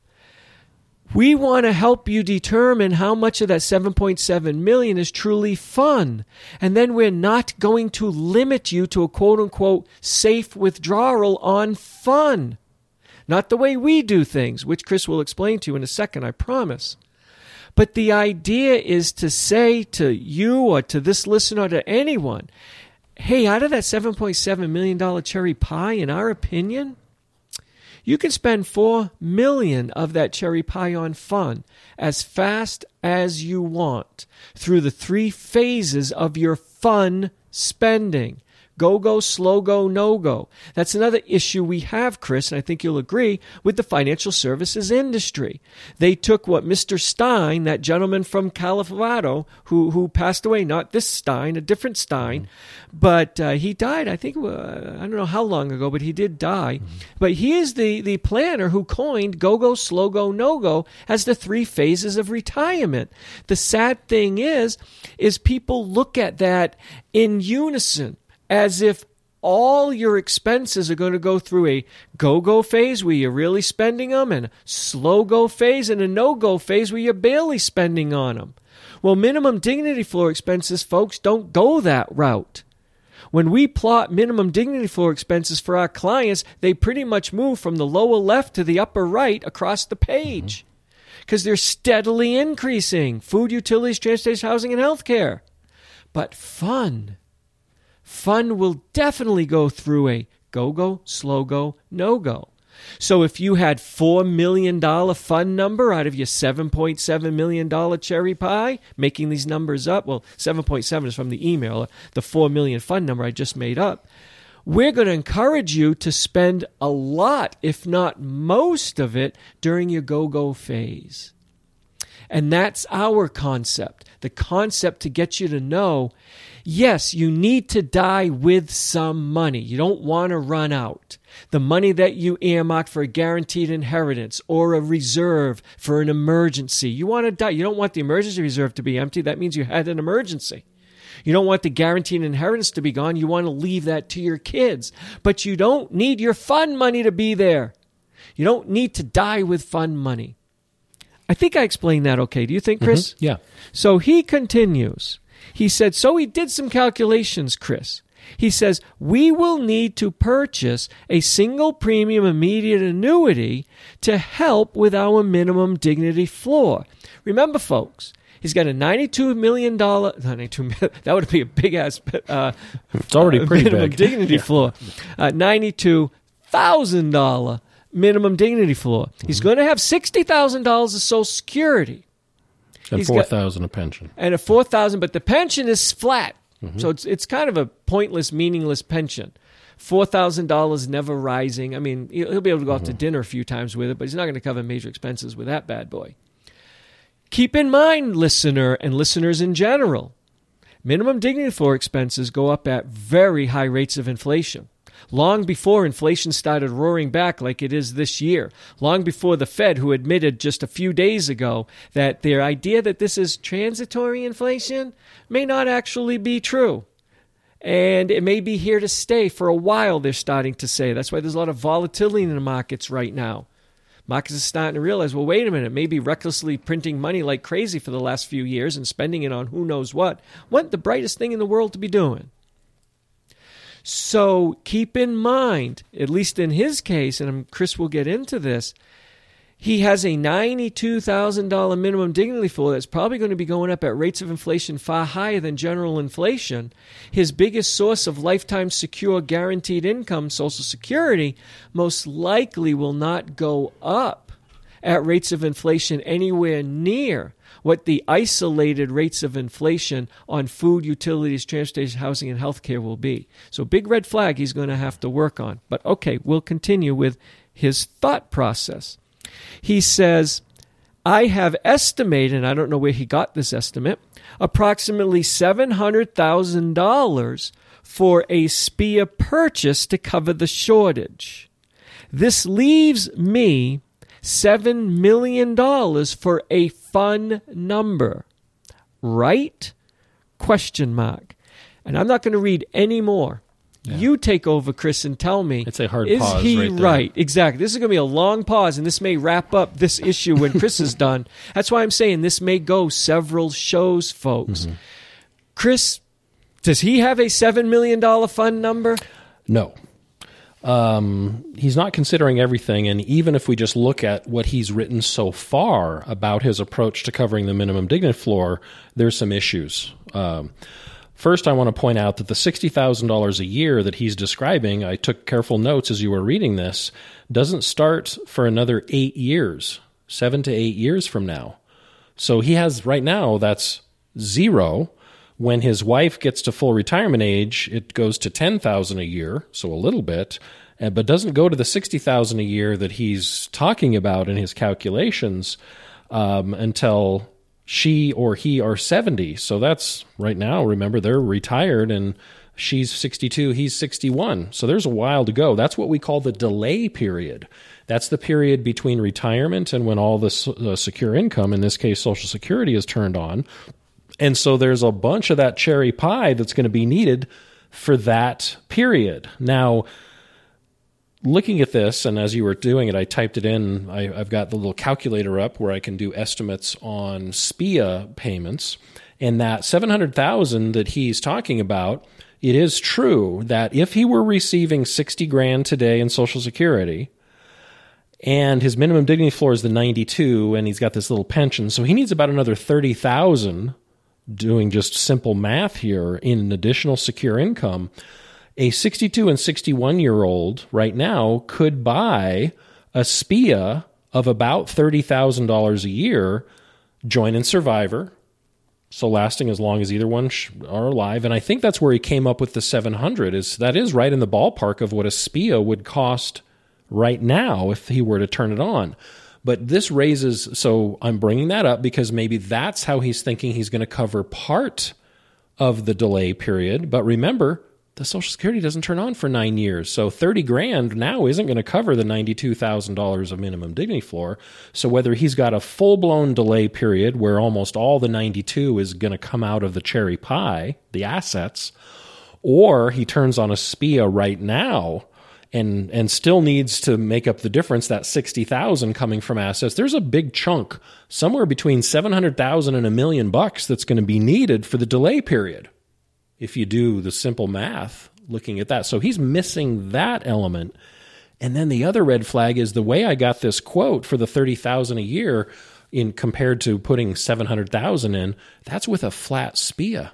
We want to help you determine how much of that seven point seven million dollars is truly fun. And then we're not going to limit you to a quote-unquote safe withdrawal on fun. Not the way we do things, which Chris will explain to you in a second, I promise. But the idea is to say to you or to this listener or to anyone, hey, out of that seven point seven million dollars cherry pie, in our opinion, you can spend four million dollars of that cherry pie on fun as fast as you want through the three phases of your fun spending. Go-go, slow-go, no-go. That's another issue we have, Chris, and I think you'll agree, with the financial services industry. They took what Mister Stein, that gentleman from Colorado, who who passed away, not this Stein, a different Stein, mm-hmm. but uh, he died, I think, uh, I don't know how long ago, but he did die. Mm-hmm. But he is the, the planner who coined go-go, slow-go, no-go as the three phases of retirement. The sad thing is, is people look at that in unison, as if all your expenses are going to go through a go-go phase where you're really spending them and a slow-go phase and a no-go phase where you're barely spending on them. Well, minimum dignity floor expenses, folks, don't go that route. When we plot minimum dignity floor expenses for our clients, they pretty much move from the lower left to the upper right across the page because they're steadily increasing. Food, utilities, transportation, housing, and healthcare. But fun... Fun will definitely go through a go-go, slow-go, no-go. So if you had four million dollars fun number out of your seven point seven million dollars cherry pie, making these numbers up, well, seven point seven is from the email, the four million dollars fun number I just made up, we're going to encourage you to spend a lot, if not most of it, during your go-go phase. And that's our concept, the concept to get you to know, yes, you need to die with some money. You don't want to run out. The money that you earmark for a guaranteed inheritance or a reserve for an emergency. You want to die. You don't want the emergency reserve to be empty. That means you had an emergency. You don't want the guaranteed inheritance to be gone. You want to leave that to your kids. But you don't need your fund money to be there. You don't need to die with fund money. I think I explained that okay. Do you think, Chris? Mm-hmm. Yeah. So he continues. He said, so he did some calculations, Chris. He says, we will need to purchase a single premium immediate annuity to help with our minimum dignity floor. Remember, folks, he's got a ninety-two million dollars, ninety-two million dollars, that would be a big-ass uh, it's already uh, pretty minimum big. dignity yeah. floor, uh, ninety-two thousand dollars minimum dignity floor. Mm-hmm. He's going to have sixty thousand dollars of Social Security. And four thousand dollars a pension. And a four thousand dollars, but the pension is flat. Mm-hmm. So it's it's kind of a pointless, meaningless pension. four thousand dollars never rising. I mean, he'll be able to go out mm-hmm. to dinner a few times with it, but he's not going to cover major expenses with that bad boy. Keep in mind, listener and listeners in general, minimum dignity floor expenses go up at very high rates of inflation. Long before inflation started roaring back like it is this year, long before the Fed, who admitted just a few days ago that their idea that this is transitory inflation may not actually be true. And it may be here to stay for a while, they're starting to say. That's why there's a lot of volatility in the markets right now. Markets are starting to realize, well, wait a minute, maybe recklessly printing money like crazy for the last few years and spending it on who knows what wasn't the brightest thing in the world to be doing. So keep in mind, at least in his case, and Chris will get into this, he has a ninety-two thousand dollars minimum dignity floor that's probably going to be going up at rates of inflation far higher than general inflation. His biggest source of lifetime secure guaranteed income, Social Security, most likely will not go up at rates of inflation anywhere near what the isolated rates of inflation on food, utilities, transportation, housing, and healthcare will be. So big red flag he's going to have to work on. But okay, we'll continue with his thought process. He says, I have estimated, and I don't know where he got this estimate, approximately seven hundred thousand dollars for a S P I A purchase to cover the shortage. This leaves me seven million dollars for a fun number. Right? Question mark. And I'm not going to read any more. Yeah. You take over, Chris, and tell me. It's a hard is pause he right there. right? Exactly. This is going to be a long pause, and this may wrap up this issue when Chris is done. That's why I'm saying this may go several shows, folks. Mm-hmm. Chris, does he have a seven million dollars fund number? No. Um, he's not considering everything, and even if we just look at what he's written so far about his approach to covering the minimum dignity floor, there's some issues. Um, first, I want to point out that the sixty thousand dollars a year that he's describing, I took careful notes as you were reading this, doesn't start for another eight years, seven to eight years from now. So he has, right now, that's zero. When his wife gets to full retirement age, it goes to ten thousand dollars a year, so a little bit, but doesn't go to the sixty thousand dollars a year that he's talking about in his calculations um, until she or he are seventy. So that's right now, remember, they're retired and she's sixty-two, he's sixty-one. So there's a while to go. That's what we call the delay period. That's the period between retirement and when all the uh, secure income, in this case Social Security, is turned on. And so there's a bunch of that cherry pie that's going to be needed for that period. Now, looking at this, and as you were doing it, I typed it in. I, I've got the little calculator up where I can do estimates on S P I A payments. And that seven hundred thousand dollars that he's talking about, it is true that if he were receiving sixty grand today in Social Security, and his minimum dignity floor is the ninety-two, and he's got this little pension, so he needs about another thirty thousand dollars. Doing just simple math here, in an additional secure income, a sixty-two and sixty-one-year-old right now could buy a S P I A of about thirty thousand dollars a year, join in Survivor, so lasting as long as either one are alive. And I think that's where he came up with the seven hundred. Is that is right in the ballpark of what a S P I A would cost right now if he were to turn it on. But this raises, so I'm bringing that up because maybe that's how he's thinking he's going to cover part of the delay period. But remember, the Social Security doesn't turn on for nine years. So thirty grand now isn't going to cover the ninety-two thousand dollars of minimum dignity floor. So whether he's got a full-blown delay period where almost all the ninety-two is going to come out of the cherry pie, the assets, or he turns on a S P I A right now, and and still needs to make up the difference, that sixty thousand coming from assets, there's a big chunk, somewhere between seven hundred thousand and a million bucks that's going to be needed for the delay period, if you do the simple math looking at that. So he's missing that element. And then the other red flag is the way I got this quote for the thirty thousand a year in compared to putting seven hundred thousand in, that's with a flat S P I A.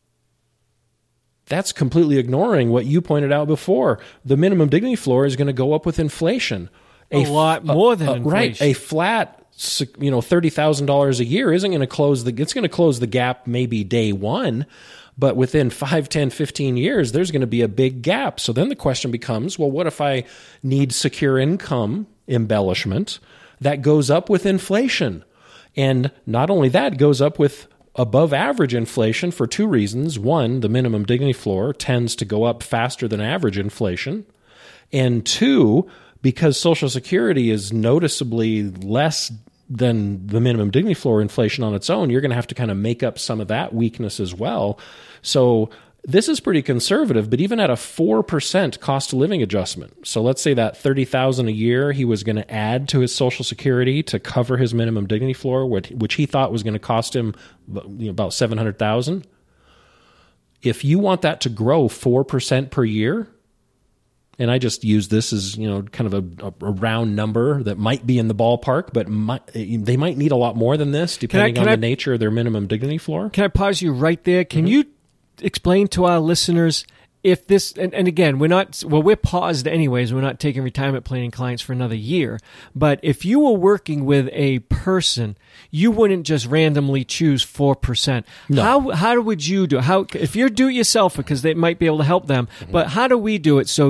That's completely ignoring what you pointed out before. The minimum dignity floor is going to go up with inflation. A, a lot more than a, inflation. Right. A flat, you know, thirty thousand dollars a year isn't going to close the, it's going to close the gap maybe day one, but within five, ten, fifteen years, there's going to be a big gap. So then the question becomes, well, what if I need secure income embellishment that goes up with inflation? And not only that, goes up with above average inflation for two reasons. One, the minimum dignity floor tends to go up faster than average inflation. And two, because Social Security is noticeably less than the minimum dignity floor inflation on its own, you're going to have to kind of make up some of that weakness as well. So this is pretty conservative, but even at a four percent cost of living adjustment. So let's say that thirty thousand dollars a year he was going to add to his Social Security to cover his minimum dignity floor, which he thought was going to cost him about seven hundred thousand dollars. If you want that to grow four percent per year, and I just use this as, you know, kind of a, a round number that might be in the ballpark, but might, they might need a lot more than this depending can I, can on I, the nature of their minimum dignity floor. Can I pause you right there? Can mm-hmm. you explain to our listeners if this, and, and again, we're not, well, we're paused anyways. We're not taking retirement planning clients for another year. But if you were working with a person, you wouldn't just randomly choose four percent. No. How, how would you do it? How, if you're do-it-yourself, because they might be able to help them, mm-hmm. but how do we do it so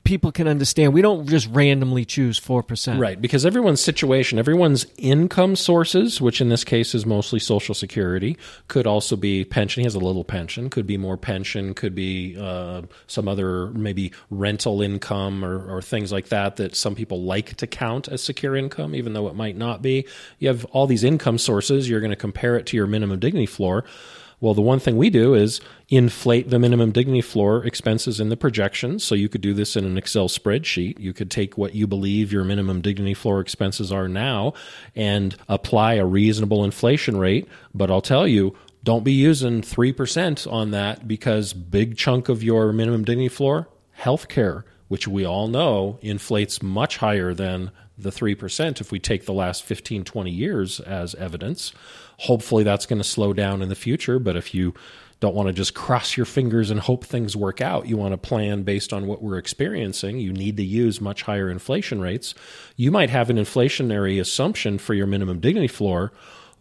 people can understand. We don't just randomly choose four percent. Right, because everyone's situation, everyone's income sources, which in this case is mostly Social Security, could also be pension. He has a little pension, could be more pension, could be uh, some other maybe rental income or, or things like that that some people like to count as secure income, even though it might not be. You have all these income sources. You're going to compare it to your minimum dignity floor. Well, the one thing we do is inflate the minimum dignity floor expenses in the projections. So you could do this in an Excel spreadsheet. You could take what you believe your minimum dignity floor expenses are now and apply a reasonable inflation rate. But I'll tell you, don't be using three percent on that, because big chunk of your minimum dignity floor, healthcare, which we all know inflates much higher than the three percent if we take the last fifteen, twenty years as evidence. Hopefully that's going to slow down in the future, but if you don't want to just cross your fingers and hope things work out, you want to plan based on what we're experiencing, you need to use much higher inflation rates. You might have an inflationary assumption for your minimum dignity floor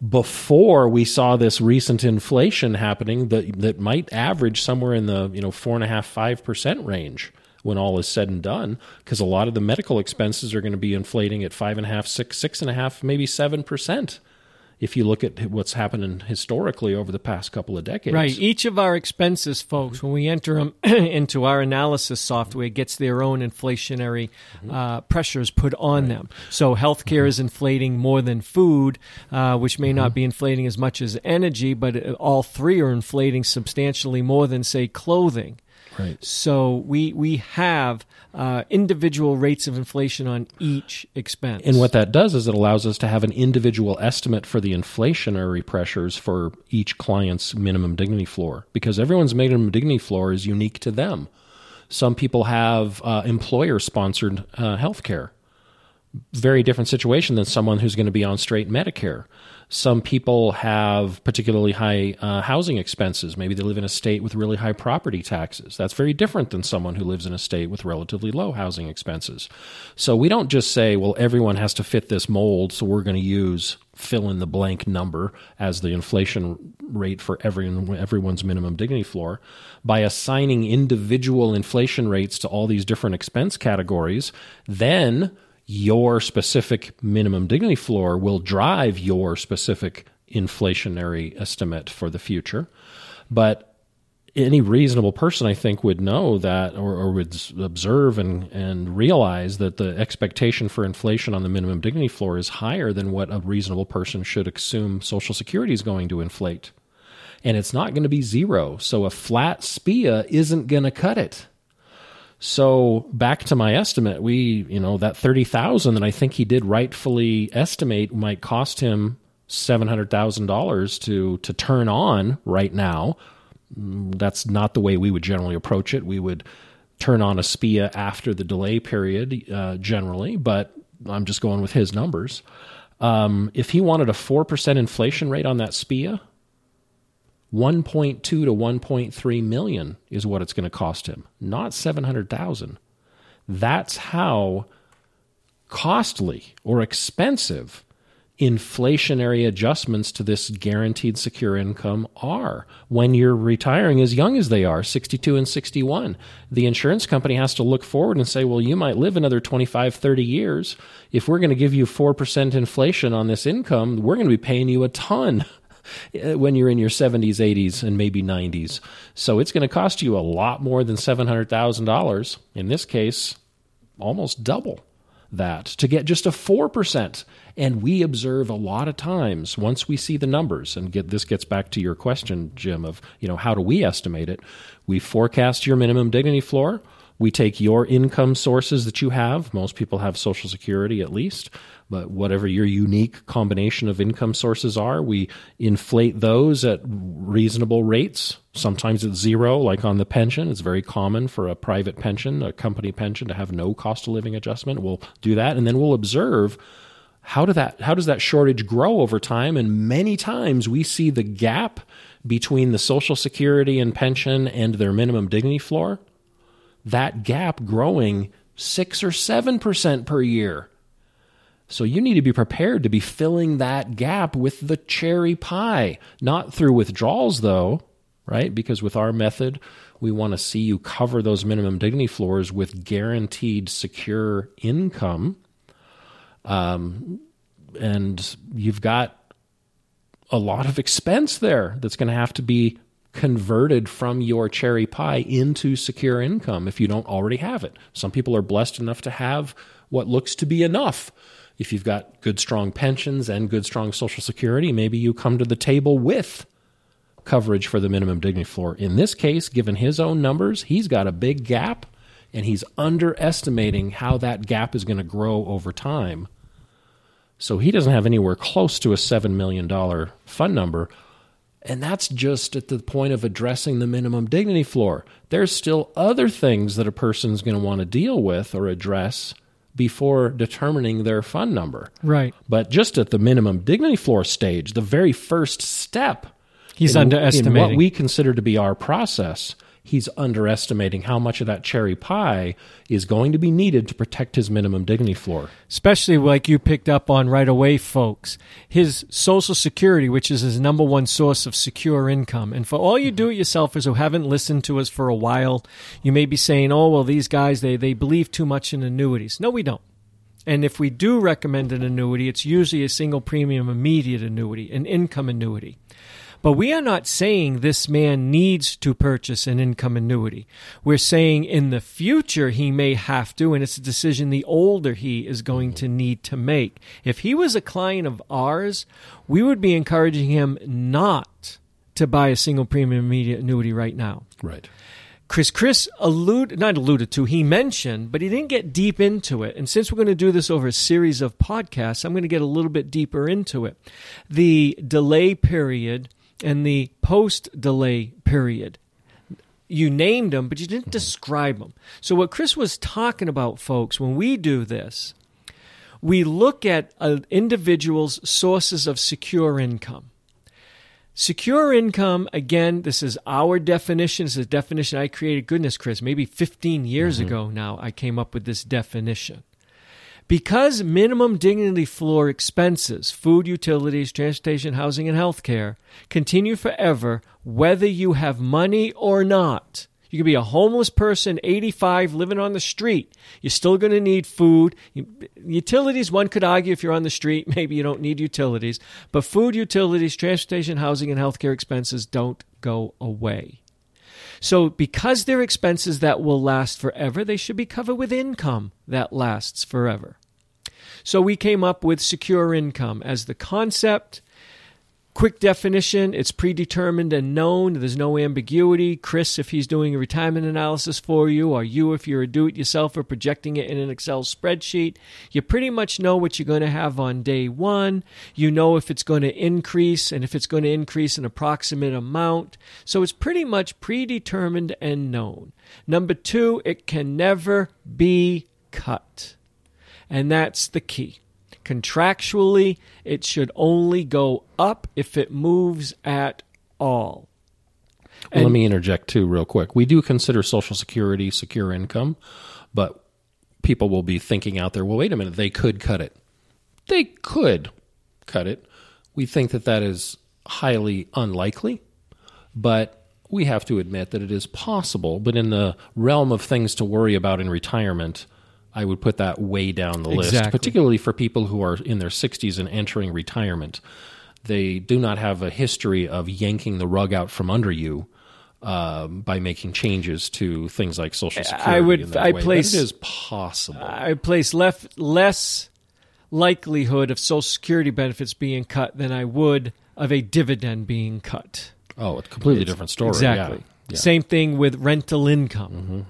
before we saw this recent inflation happening that that might average somewhere in the, you know, four and a half, five percent range when all is said and done, because a lot of the medical expenses are going to be inflating at five and a half, six, six and a half, maybe seven percent. If you look at what's happening historically over the past couple of decades. Right. Each of our expenses, folks, when we enter them into our analysis software, gets their own inflationary uh, pressures put on right. them. So healthcare mm-hmm. is inflating more than food, uh, which may mm-hmm. not be inflating as much as energy, but all three are inflating substantially more than, say, clothing. Right. So we we have uh, individual rates of inflation on each expense. And what that does is it allows us to have an individual estimate for the inflationary pressures for each client's minimum dignity floor, because everyone's minimum dignity floor is unique to them. Some people have uh, employer-sponsored uh, health care. Very different situation than someone who's going to be on straight Medicare. Some people have particularly high uh, housing expenses. Maybe they live in a state with really high property taxes. That's very different than someone who lives in a state with relatively low housing expenses. So we don't just say, well, everyone has to fit this mold, so we're going to use fill in the blank number as the inflation rate for everyone, everyone's minimum dignity floor. By assigning individual inflation rates to all these different expense categories, then your specific minimum dignity floor will drive your specific inflationary estimate for the future. But any reasonable person, I think, would know that or, or would observe and, and realize that the expectation for inflation on the minimum dignity floor is higher than what a reasonable person should assume Social Security is going to inflate. And it's not going to be zero. So a flat S P I A isn't going to cut it. So back to my estimate, we, you know, that thirty thousand that I think he did rightfully estimate might cost him seven hundred thousand dollars to to turn on right now. That's not the way we would generally approach it. We would turn on a S P I A after the delay period uh, generally, but I'm just going with his numbers. Um, if he wanted a four percent inflation rate on that S P I A, one point two to one point three million is what it's going to cost him, not seven hundred thousand. That's how costly or expensive inflationary adjustments to this guaranteed secure income are when you're retiring as young as they are, sixty-two and sixty-one. The insurance company has to look forward and say, well, you might live another twenty-five, thirty years. If we're going to give you four percent inflation on this income, we're going to be paying you a ton when you're in your seventies, eighties, and maybe nineties. So it's going to cost you a lot more than seven hundred thousand dollars. In this case, almost double that to get just a four percent. And we observe a lot of times, once we see the numbers, and get this gets back to your question, Jim, of, you know, how do we estimate it? We forecast your minimum dignity floor. We take your income sources that you have. Most people have Social Security at least, but whatever your unique combination of income sources are, we inflate those at reasonable rates. Sometimes it's zero, like on the pension. It's very common for a private pension, a company pension, to have no cost of living adjustment. We'll do that, and then we'll observe how do that how does that shortage grow over time. And many times we see the gap between the Social Security and pension and their minimum dignity floor, that gap growing six or seven percent per year. So you need to be prepared to be filling that gap with the cherry pie, not through withdrawals though, right? Because with our method, we want to see you cover those minimum dignity floors with guaranteed secure income. Um, and you've got a lot of expense there that's going to have to be converted from your cherry pie into secure income if you don't already have it. Some people are blessed enough to have what looks to be enough. If you've got good, strong pensions and good, strong Social Security, maybe you come to the table with coverage for the minimum dignity floor. In this case, given his own numbers, he's got a big gap, and he's underestimating how that gap is going to grow over time. So he doesn't have anywhere close to a seven million dollars fund number, and that's just at the point of addressing the minimum dignity floor. There's still other things that a person's going to want to deal with or address before determining their fund number. Right. But just at the minimum dignity floor stage, the very first step, he's in, underestimating in what we consider to be our process, he's underestimating how much of that cherry pie is going to be needed to protect his minimum dignity floor. Especially like you picked up on right away, folks. His Social Security, which is his number one source of secure income. And for all you do-it-yourselfers who haven't listened to us for a while, you may be saying, oh, well, these guys, they, they believe too much in annuities. No, we don't. And if we do recommend an annuity, it's usually a single premium immediate annuity, an income annuity. But we are not saying this man needs to purchase an income annuity. We're saying in the future he may have to, and it's a decision the older he is going to need to make. If he was a client of ours, we would be encouraging him not to buy a single premium immediate annuity right now. Right. Chris Chris alluded, not alluded to, he mentioned, but he didn't get deep into it. And since we're going to do this over a series of podcasts, I'm going to get a little bit deeper into it. The delay period and the post-delay period. You named them, but you didn't describe them. So what Chris was talking about, folks, when we do this, we look at an individual's sources of secure income. Secure income, again, this is our definition. This is a definition I created, goodness, Chris, maybe fifteen years mm-hmm. ago now I came up with this definition. Because minimum dignity floor expenses, food, utilities, transportation, housing, and health care, continue forever whether you have money or not. You could be a homeless person, eighty-five, living on the street. You're still going to need food. Utilities, one could argue if you're on the street, maybe you don't need utilities. But food, utilities, transportation, housing, and health care expenses don't go away. So because they're expenses that will last forever, they should be covered with income that lasts forever. So we came up with secure income as the concept. Quick definition, it's predetermined and known. There's no ambiguity. Chris, if he's doing a retirement analysis for you, or you if you're a do-it-yourselfer projecting it in an Excel spreadsheet, you pretty much know what you're going to have on day one. You know if it's going to increase and if it's going to increase an approximate amount. So it's pretty much predetermined and known. Number two, it can never be cut. And that's the key. Contractually, it should only go up if it moves at all. Well, let me interject, too, real quick. We do consider Social Security secure income, but people will be thinking out there, well, wait a minute, they could cut it. They could cut it. We think that that is highly unlikely, but we have to admit that it is possible. But in the realm of things to worry about in retirement, I would put that way down the list, exactly. Particularly for people who are in their sixties and entering retirement. They do not have a history of yanking the rug out from under you uh, by making changes to things like Social Security. I would. In that I way. place. That is possible. I place less less likelihood of Social Security benefits being cut than I would of a dividend being cut. Oh, a completely it's, different story. Exactly. Yeah. Yeah. Same thing with rental income. Mm-hmm.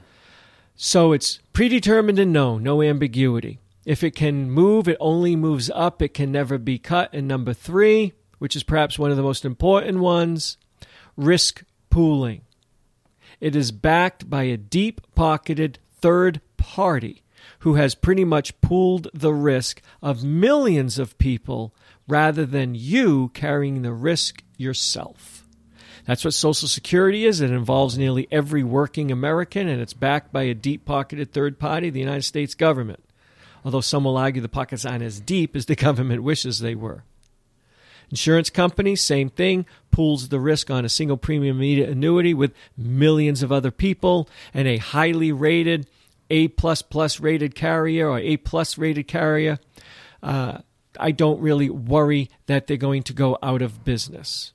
So it's predetermined and known, no ambiguity. If it can move, it only moves up. It can never be cut. And number three, which is perhaps one of the most important ones, risk pooling. It is backed by a deep-pocketed third party who has pretty much pooled the risk of millions of people rather than you carrying the risk yourself. That's what Social Security is. It involves nearly every working American, and it's backed by a deep-pocketed third party, the United States government. Although some will argue the pockets aren't as deep as the government wishes they were. Insurance companies, same thing, pools the risk on a single premium immediate annuity with millions of other people and a highly rated A plus plus rated carrier or A plus rated carrier. Uh, I don't really worry that they're going to go out of business.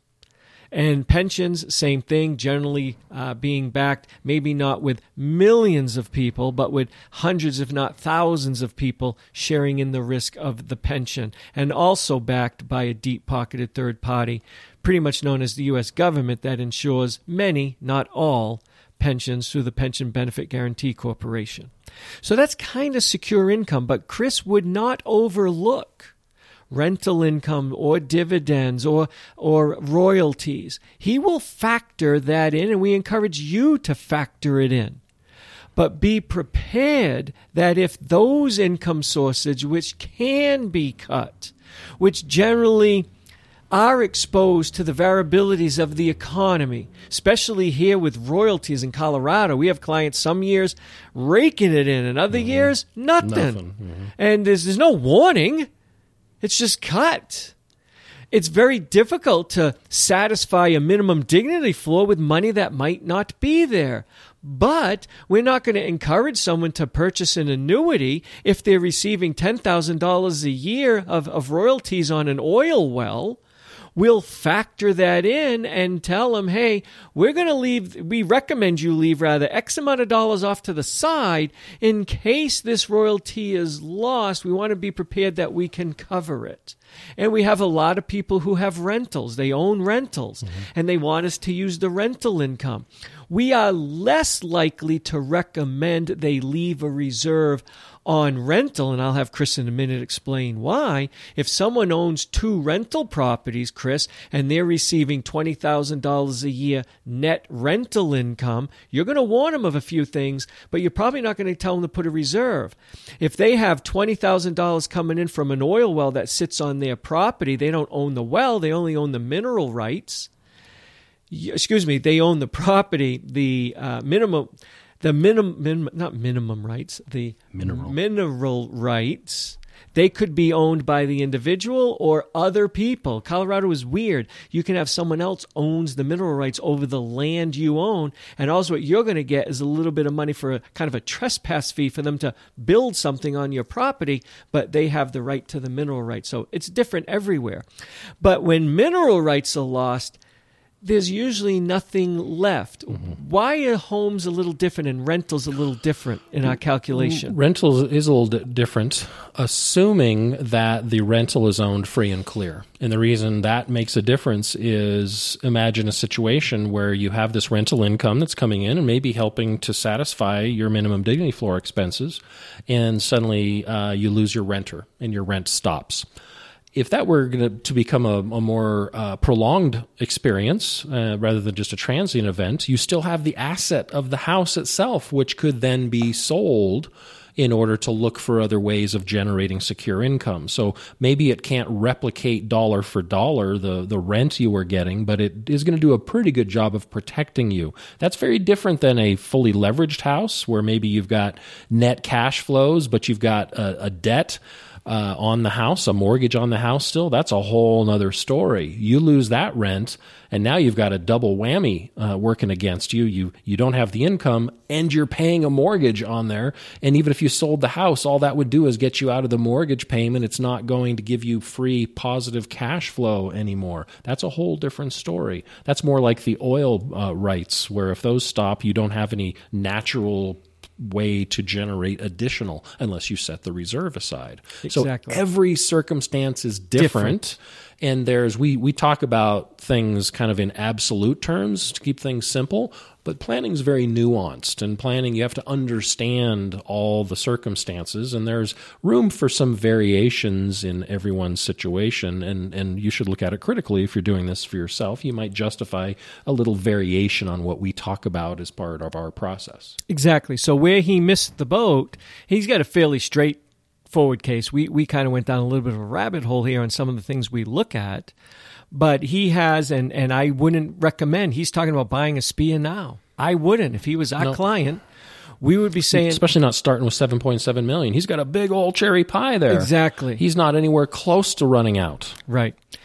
And pensions, same thing, generally uh, being backed, maybe not with millions of people, but with hundreds, if not thousands of people sharing in the risk of the pension, and also backed by a deep-pocketed third party, pretty much known as the U S government, that insures many, not all, pensions through the Pension Benefit Guaranty Corporation. So that's kind of secure income, but Chris would not overlook rental income or dividends or or royalties. He will factor that in, and we encourage you to factor it in. But be prepared that if those income sources, which can be cut, which generally are exposed to the variabilities of the economy, especially here with royalties in Colorado. We have clients some years raking it in, and other mm-hmm. years, nothing. nothing. Mm-hmm. And there's, there's no warning. It's just cut. It's very difficult to satisfy a minimum dignity floor with money that might not be there. But we're not going to encourage someone to purchase an annuity if they're receiving ten thousand dollars a year of, of royalties on an oil well. We'll factor that in and tell them, hey, we're going to leave, we recommend you leave rather X amount of dollars off to the side in case this royalty is lost. We want to be prepared that we can cover it. And we have a lot of people who have rentals. They own rentals, mm-hmm. and they want us to use the rental income. We are less likely to recommend they leave a reserve on rental, and I'll have Chris in a minute explain why. If someone owns two rental properties, Chris, and they're receiving twenty thousand dollars a year net rental income, you're going to warn them of a few things, but you're probably not going to tell them to put a reserve. If they have twenty thousand dollars coming in from an oil well that sits on their property, they don't own the well, they only own the mineral rights. Excuse me, they own the property, the uh, minimum... The minimum, min, not minimum rights, the mineral. mineral rights, they could be owned by the individual or other people. Colorado is weird. You can have someone else owns the mineral rights over the land you own, and also what you're going to get is a little bit of money for a kind of a trespass fee for them to build something on your property, but they have the right to the mineral rights. So it's different everywhere. But when mineral rights are lost, there's usually nothing left. Mm-hmm. Why are homes a little different and rentals a little different in our calculation? Rentals is a little di- different, assuming that the rental is owned free and clear. And the reason that makes a difference is imagine a situation where you have this rental income that's coming in and maybe helping to satisfy your minimum dignity floor expenses, and suddenly uh, you lose your renter and your rent stops. If that were going to become a, a more uh, prolonged experience uh, rather than just a transient event, you still have the asset of the house itself, which could then be sold in order to look for other ways of generating secure income. So maybe it can't replicate dollar for dollar the, the rent you were getting, but it is going to do a pretty good job of protecting you. That's very different than a fully leveraged house where maybe you've got net cash flows, but you've got a, a debt Uh, on the house, a mortgage on the house still. That's a whole other story. You lose that rent, and now you've got a double whammy uh, working against you. You you don't have the income, and you're paying a mortgage on there. And even if you sold the house, all that would do is get you out of the mortgage payment. It's not going to give you free positive cash flow anymore. That's a whole different story. That's more like the oil uh, rights, where if those stop, you don't have any natural way to generate additional unless you set the reserve aside. Exactly. So every circumstance is different, different. And there's we we talk about things kind of in absolute terms to keep things simple, but planning is very nuanced, and planning you have to understand all the circumstances, and there's room for some variations in everyone's situation, and, and you should look at it critically if you're doing this for yourself. You might justify a little variation on what we talk about as part of our process. Exactly. So where he missed the boat, he's got a fairly straight forward case. We we kind of went down a little bit of a rabbit hole here on some of the things we look at, but he has, and, and I wouldn't recommend, he's talking about buying a S P I A now. I wouldn't. If he was our no. client, we would be saying... Especially not starting with seven point seven million dollars. He's got a big old cherry pie there. Exactly. He's not anywhere close to running out. Right.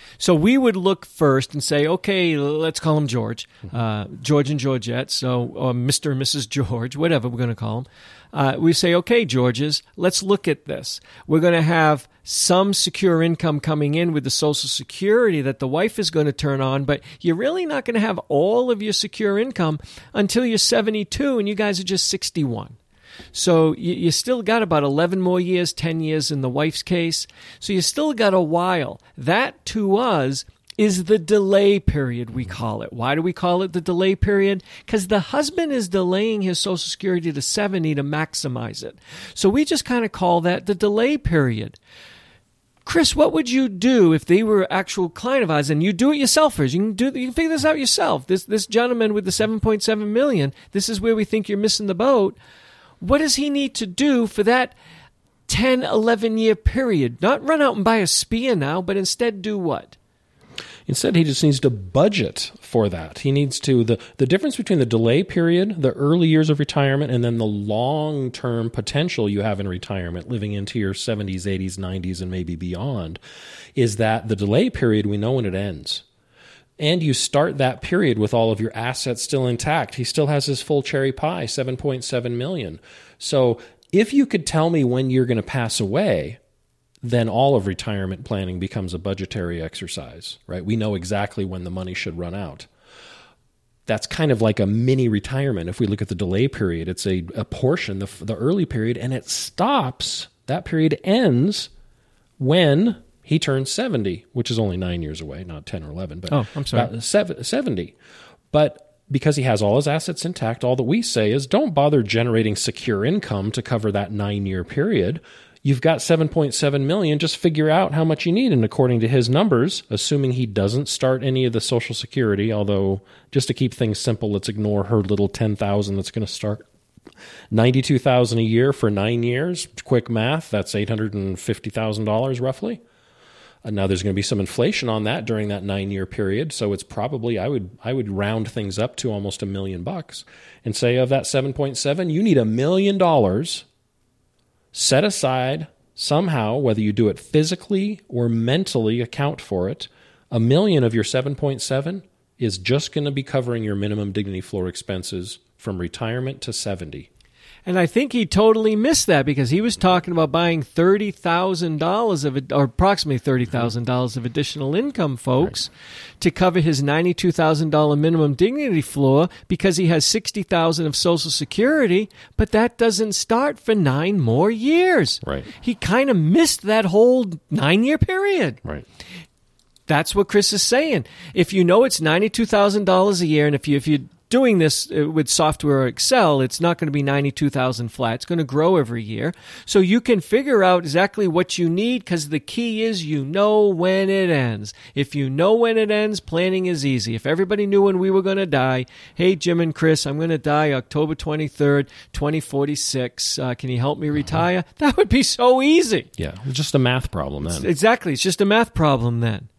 So we would look first and say, okay, let's call him George, uh, George and Georgette, so or Mister and Missus George, whatever we're going to call them. Uh, we say, okay, Georges, let's look at this. We're going to have some secure income coming in with the Social Security that the wife is going to turn on, but you're really not going to have all of your secure income until you're seventy-two, and you guys are just sixty-one. So you, you still got about eleven more years, ten years in the wife's case. So you still got a while. That, to us, is the delay period, we call it. Why do we call it the delay period? Because the husband is delaying his Social Security to seventy to maximize it. So we just kind of call that the delay period. Chris, what would you do if they were actual client of ours? And you do it yourselfers. You can do. You can figure this out yourself. This this gentleman with the seven point seven million dollars, this is where we think you're missing the boat. What does he need to do for that ten, eleven-year period? Not run out and buy a Spear now, but instead do what? Instead, he just needs to budget for that. He needs to, the, the difference between the delay period, the early years of retirement, and then the long-term potential you have in retirement, living into your seventies, eighties, nineties, and maybe beyond, is that the delay period, we know when it ends. And you start that period with all of your assets still intact. He still has his full cherry pie, seven point seven million dollars. So if you could tell me when you're going to pass away, then all of retirement planning becomes a budgetary exercise, right? We know exactly when the money should run out. That's kind of like a mini retirement. If we look at the delay period, it's a, a portion, the, the early period, and it stops. That period ends when he turns seventy, which is only nine years away, not ten or eleven, but oh, I'm sorry. about seventy. But because he has all his assets intact, all that we say is don't bother generating secure income to cover that nine-year period. You've got seven point seven million dollars, just figure out how much you need. And according to his numbers, assuming he doesn't start any of the Social Security, although just to keep things simple, let's ignore her little ten thousand dollars that's going to start ninety-two thousand dollars a year for nine years. Quick math, that's eight hundred fifty thousand dollars roughly. And now there's going to be some inflation on that during that nine-year period, so it's probably, I would I would round things up to almost a million bucks and say of that seven point seven, you need a million dollars set aside somehow, whether you do it physically or mentally, account for it. A million of your seven point seven is just going to be covering your minimum dignity floor expenses from retirement to seventy. And I think he totally missed that because he was talking about buying thirty thousand dollars of it, or approximately thirty thousand dollars of additional income, folks, right, to cover his ninety-two thousand dollars minimum dignity floor because he has sixty thousand dollars of Social Security, but that doesn't start for nine more years. Right. He kind of missed that whole nine-year period. Right. That's what Chris is saying. If you know it's ninety-two thousand dollars a year, and if you if you doing this with software or Excel, it's not going to be ninety-two thousand flat. It's going to grow every year. So you can figure out exactly what you need because the key is you know when it ends. If you know when it ends, planning is easy. If everybody knew when we were going to die, hey, Jim and Chris, I'm going to die October twenty-third, twenty forty-six. Uh, can you help me retire? That would be so easy. Yeah, it's just a math problem then. Exactly. It's just a math problem then.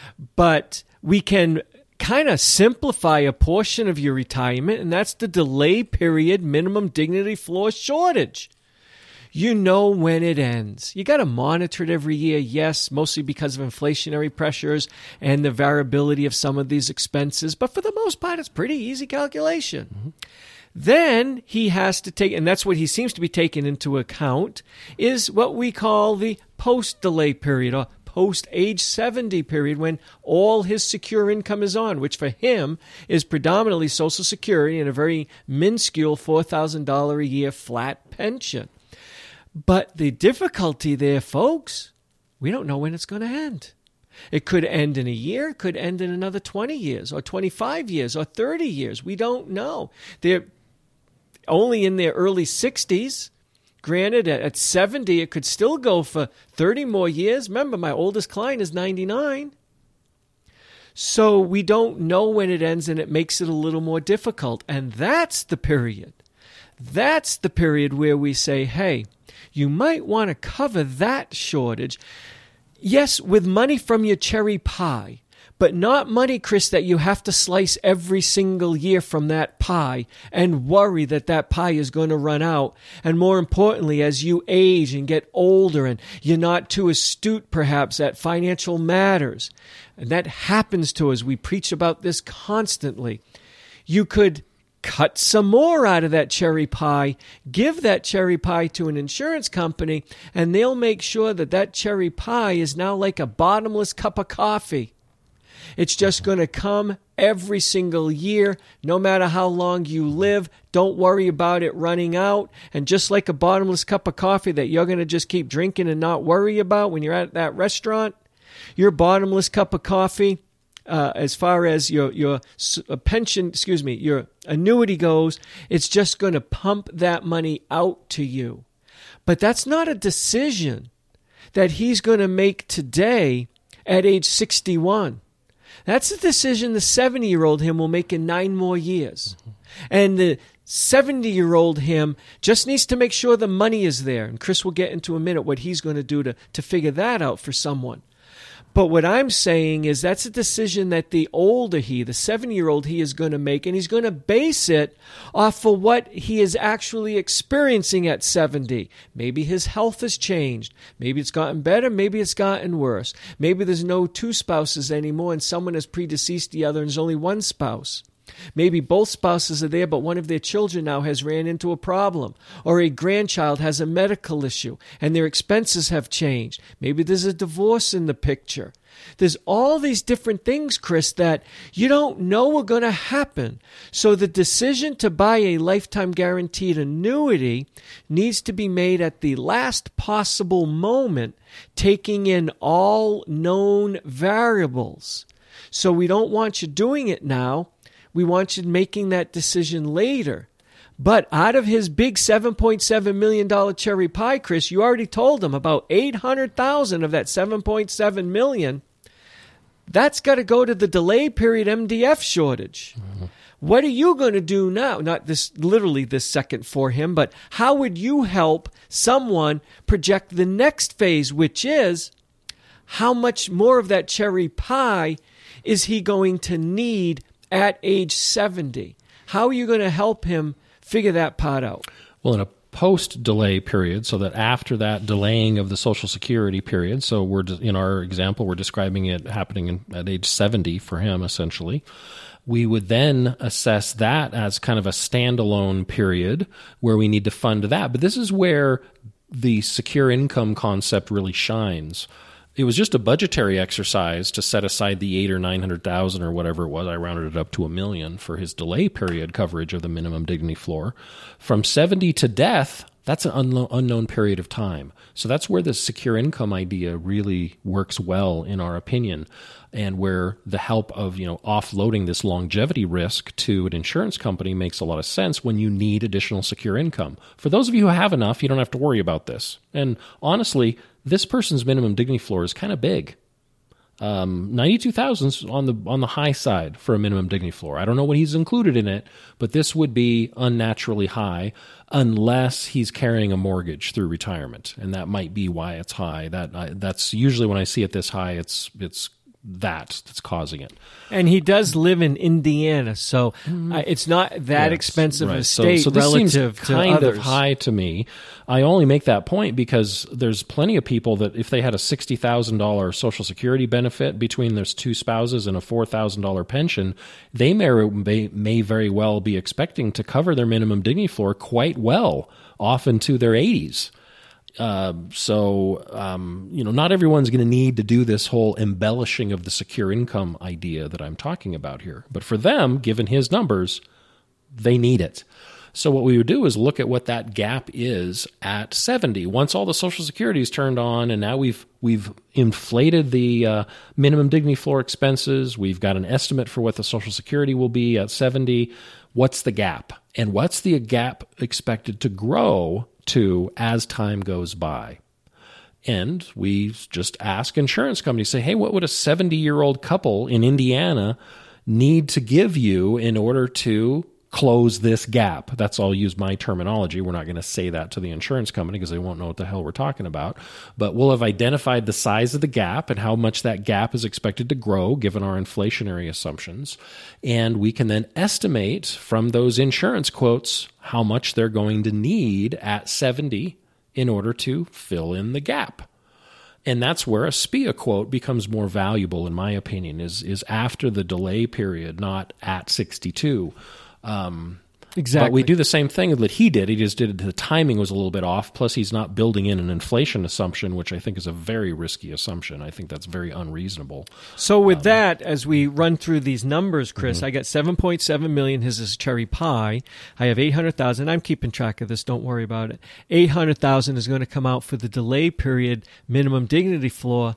But we can kind of simplify a portion of your retirement, and that's the delay period minimum dignity floor shortage. You know when it ends. You got to monitor it every year, yes, mostly because of inflationary pressures and the variability of some of these expenses, but for the most part, it's pretty easy calculation. Mm-hmm. Then he has to take, and that's what he seems to be taking into account, is what we call the post-delay period, or post-age seventy period, when all his secure income is on, which for him is predominantly Social Security and a very minuscule four thousand dollars a year flat pension. But the difficulty there, folks, we don't know when it's going to end. It could end in a year, it could end in another twenty years, or twenty-five years, or thirty years. We don't know. They're only in their early sixties. Granted, at seventy, it could still go for thirty more years. Remember, my oldest client is ninety-nine. So we don't know when it ends, and it makes it a little more difficult. And that's the period. That's the period where we say, hey, you might want to cover that shortage. Yes, with money from your cherry pie. but not money, Chris, that you have to slice every single year from that pie and worry that that pie is going to run out. And more importantly, as you age and get older and you're not too astute perhaps at financial matters, and that happens to us, we preach about this constantly, you could cut some more out of that cherry pie, give that cherry pie to an insurance company, and they'll make sure that that cherry pie is now like a bottomless cup of coffee. It's just going to come every single year, no matter how long you live. Don't worry about it running out. And just like a bottomless cup of coffee that you're going to just keep drinking and not worry about when you're at that restaurant, your bottomless cup of coffee, uh, as far as your your pension, excuse me, your annuity goes, it's just going to pump that money out to you. But that's not a decision that he's going to make today at age sixty-one. That's a decision the seventy-year-old him will make in nine more years. And the seventy-year-old him just needs to make sure the money is there. And Chris will get into a minute what he's going to do to, to figure that out for someone. But what I'm saying is that's a decision that the older he, the seventy-year-old he is going to make, and he's going to base it off of what he is actually experiencing at seventy. Maybe his health has changed. Maybe it's gotten better. Maybe it's gotten worse. Maybe there's no two spouses anymore and someone has predeceased the other and there's only one spouse. Maybe both spouses are there, but one of their children now has ran into a problem, or a grandchild has a medical issue and their expenses have changed. Maybe there's a divorce in the picture. There's all these different things, Chris, that you don't know are going to happen. So the decision to buy a lifetime guaranteed annuity needs to be made at the last possible moment, taking in all known variables. So we don't want you doing it now. We want you making that decision later. But out of his big seven point seven million dollars cherry pie, Chris, you already told him about eight hundred thousand dollars of that seven point seven million dollars. That's got to go to the delay period M D F shortage. Mm-hmm. What are you going to do now? Not this literally this second for him, but how would you help someone project the next phase, which is how much more of that cherry pie is he going to need at age seventy? How are you going to help him figure that part out? Well, in a post-delay period, so that after that delaying of the Social Security period, so we're in our example, we're describing it happening in, at age seventy for him, essentially. We would then assess that as kind of a standalone period where we need to fund that. But this is where the secure income concept really shines. It was just a budgetary exercise to set aside the eight or nine hundred thousand or whatever it was. I rounded it up to a million for his delay period coverage of the minimum dignity floor. From seventy to death, that's an unknown, unknown period of time. So that's where the secure income idea really works well, in our opinion, and where the help of, you know, offloading this longevity risk to an insurance company makes a lot of sense when you need additional secure income. For those of you who have enough, you don't have to worry about this. And honestly, this person's minimum dignity floor is kind of big. Um, ninety-two thousand is on the on the high side for a minimum dignity floor. I don't know what he's included in it, but this would be unnaturally high unless he's carrying a mortgage through retirement, and that might be why it's high. That I, that's usually when I see it this high, it's it's that that's causing it. And he does live in Indiana, so uh, it's not that yes, expensive right. a state so, so this relative seems to kind others. of high to me. I only make that point because there's plenty of people that if they had a sixty thousand dollars Social Security benefit between their two spouses and a four thousand dollars pension, they may, may very well be expecting to cover their minimum dignity floor quite well, off into their eighties. Uh, so, um, you know, not everyone's going to need to do this whole embellishing of the secure income idea that I'm talking about here. But for them, given his numbers, they need it. So what we would do is look at what that gap is at seventy. Once all the Social Security is turned on and now we've we've inflated the uh, minimum dignity floor expenses, we've got an estimate for what the Social Security will be at seventy. What's the gap? And what's the gap expected to grow to as time goes by? And we just ask insurance companies, say, hey, what would a seventy-year-old couple in Indiana need to give you in order to close this gap. That's I'll use my terminology. We're not going to say that to the insurance company because they won't know what the hell we're talking about. But we'll have identified the size of the gap and how much that gap is expected to grow given our inflationary assumptions. And we can then estimate from those insurance quotes how much they're going to need at seventy in order to fill in the gap. And that's where a S P I A quote becomes more valuable, in my opinion, is is after the delay period, not at sixty-two. Um, exactly. But we do the same thing that he did. He just did the timing was a little bit off. Plus, he's not building in an inflation assumption, which I think is a very risky assumption. I think that's very unreasonable. So with um, that, as we run through these numbers, Chris, mm-hmm. I got seven point seven million dollars. His is cherry pie. I have eight hundred thousand dollars. I'm keeping track of this. Don't worry about it. eight hundred thousand dollars is going to come out for the delay period minimum dignity floor.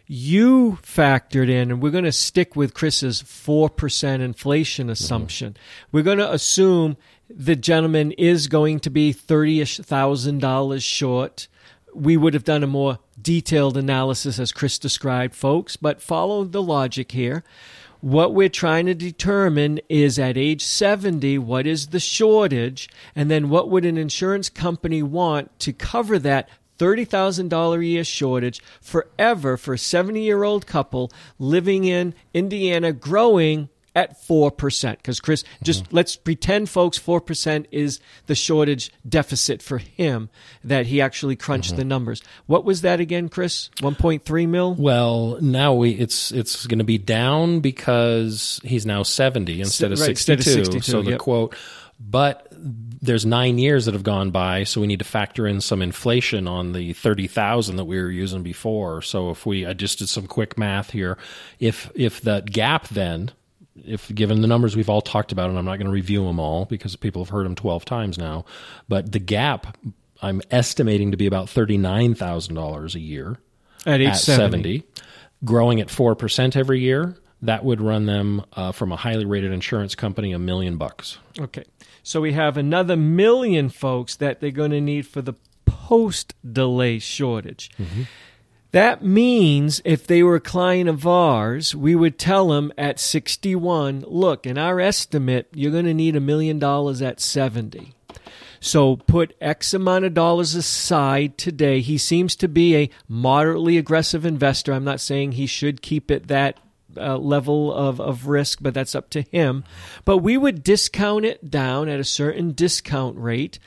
You factored in, and we're going to stick with Chris's four percent inflation assumption. Mm-hmm. We're going to assume the gentleman is going to be thirty thousand dollars short. We would have done a more detailed analysis, as Chris described, folks, but follow the logic here. What we're trying to determine is at age seventy, what is the shortage, and then what would an insurance company want to cover that thirty thousand dollars a year shortage forever for a seventy-year-old couple living in Indiana growing at four percent. Because, Chris, just mm-hmm. let's pretend, folks, four percent is the shortage deficit for him, that he actually crunched mm-hmm. the numbers. What was that again, Chris? one point three mil? Well, now we it's it's going to be down because he's now seventy instead of right, sixty-two. Instead of sixty-two, so the yep. quote, but there's nine years that have gone by, so we need to factor in some inflation on the thirty thousand that we were using before. So if we, I just did some quick math here. If if that gap then, if given the numbers we've all talked about, and I'm not going to review them all because people have heard them twelve times now, but the gap I'm estimating to be about thirty-nine thousand dollars a year at age at seventy. seventy, growing at four percent every year. That would run them uh, from a highly rated insurance company a million bucks. Okay. So we have another million folks that they're going to need for the post-delay shortage. Mm-hmm. That means if they were a client of ours, we would tell them at sixty-one, look, in our estimate, you're going to need a million dollars at seventy. So put X amount of dollars aside today. He seems to be a moderately aggressive investor. I'm not saying he should keep it that Uh, level of, of risk, but that's up to him. But we would discount it down at a certain discount rate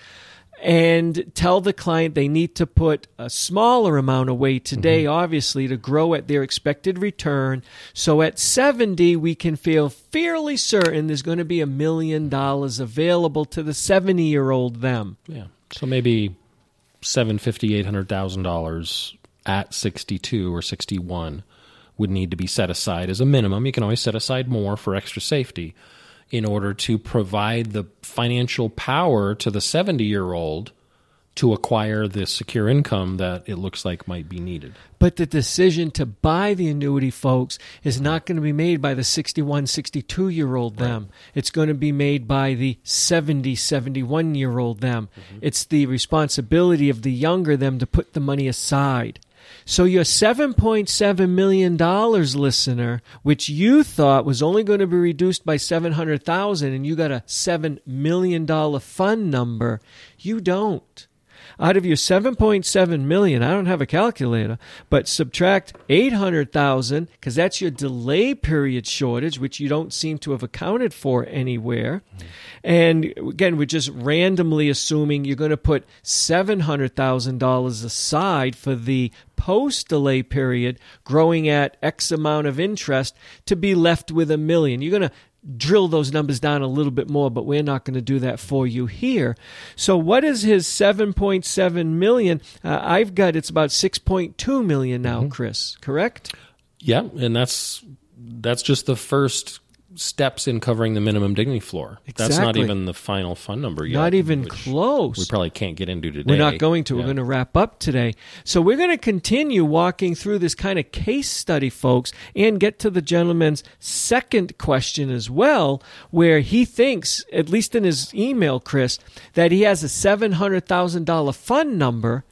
and tell the client they need to put a smaller amount away today, mm-hmm. obviously, to grow at their expected return. So at seventy, we can feel fairly certain there's going to be a million dollars available to the seventy-year-old them. Yeah. So maybe seven hundred fifty thousand dollars, eight hundred thousand dollars at sixty-two or sixty-one would need to be set aside as a minimum. You can always set aside more for extra safety in order to provide the financial power to the seventy-year-old to acquire the secure income that it looks like might be needed. But the decision to buy the annuity, folks, is not going to be made by the sixty-one, sixty-two-year-old them. Right. It's going to be made by the seventy, seventy-one-year-old them. Mm-hmm. It's the responsibility of the younger them to put the money aside. So your seven point seven million dollars, listener, which you thought was only going to be reduced by seven hundred thousand dollars, and you got a seven million dollars fund number, you don't. Out of your seven point seven million dollars, I don't have a calculator, but subtract eight hundred thousand dollars, because that's your delay period shortage, which you don't seem to have accounted for anywhere. Mm-hmm. And again, we're just randomly assuming you're going to put seven hundred thousand dollars aside for the post-delay period, growing at X amount of interest, to be left with a million. You're going to drill those numbers down a little bit more, but we're not going to do that for you here. So what is his seven point seven million dollars? Uh, I've got it's about six point two million dollars now, mm-hmm. Chris, correct? Yeah, and that's that's just the first steps in covering the minimum dignity floor. Exactly. That's not even the final fund number yet. Not even close. We probably can't get into today. We're not going to. Yeah. We're going to wrap up today. So we're going to continue walking through this kind of case study, folks, and get to the gentleman's second question as well, where he thinks, at least in his email, Chris, that he has a seven hundred thousand dollars fund number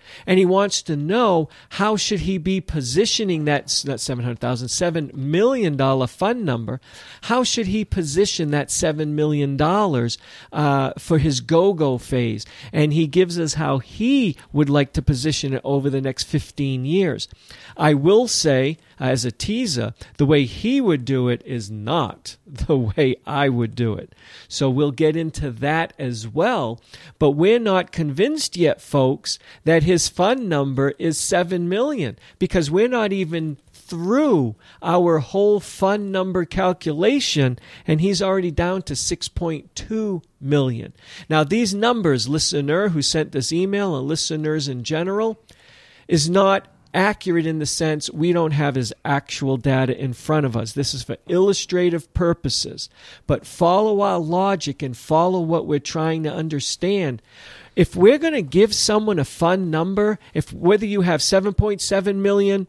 And he wants to know how should he be positioning that, not seven hundred thousand dollars, seven million dollars fund number. How should he position that seven million dollars uh, for his go-go phase? And he gives us how he would like to position it over the next fifteen years. I will say, as a teaser, the way he would do it is not the way I would do it. So we'll get into that as well. But we're not convinced yet, folks, that his fund number is seven million dollars, because we're not even through our whole fund number calculation, and he's already down to six point two million dollars. Now, these numbers, listener who sent this email and listeners in general, is not accurate in the sense we don't have his actual data in front of us. This is for illustrative purposes. But follow our logic and follow what we're trying to understand. If we're going to give someone a fund number, if whether you have seven point seven million,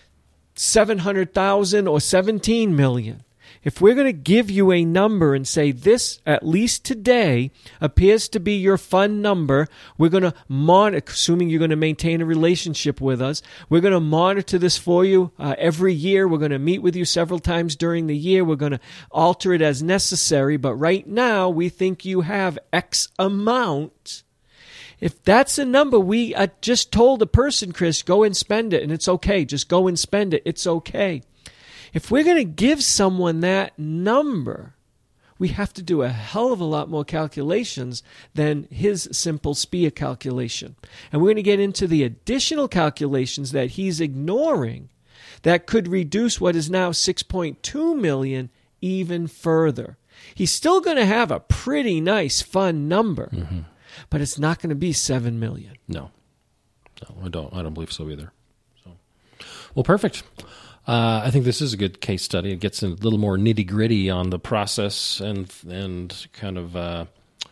seven hundred thousand, or seventeen million, if we're going to give you a number and say this, at least today, appears to be your fund number, we're going to monitor, assuming you're going to maintain a relationship with us, we're going to monitor this for you uh, every year. We're going to meet with you several times during the year. We're going to alter it as necessary. But right now, we think you have X amount. If that's a number, we uh, just told a person, Chris, go and spend it, and it's okay. Just go and spend it. It's okay. If we're going to give someone that number, we have to do a hell of a lot more calculations than his simple S P I A calculation. And we're going to get into the additional calculations that he's ignoring that could reduce what is now six point two million dollars even further. He's still going to have a pretty nice fund number, mm-hmm. but it's not going to be seven million dollars. No. No, I don't I don't believe so either. So, well, perfect. Uh, I think this is a good case study. It gets a little more nitty-gritty on the process and and kind of uh,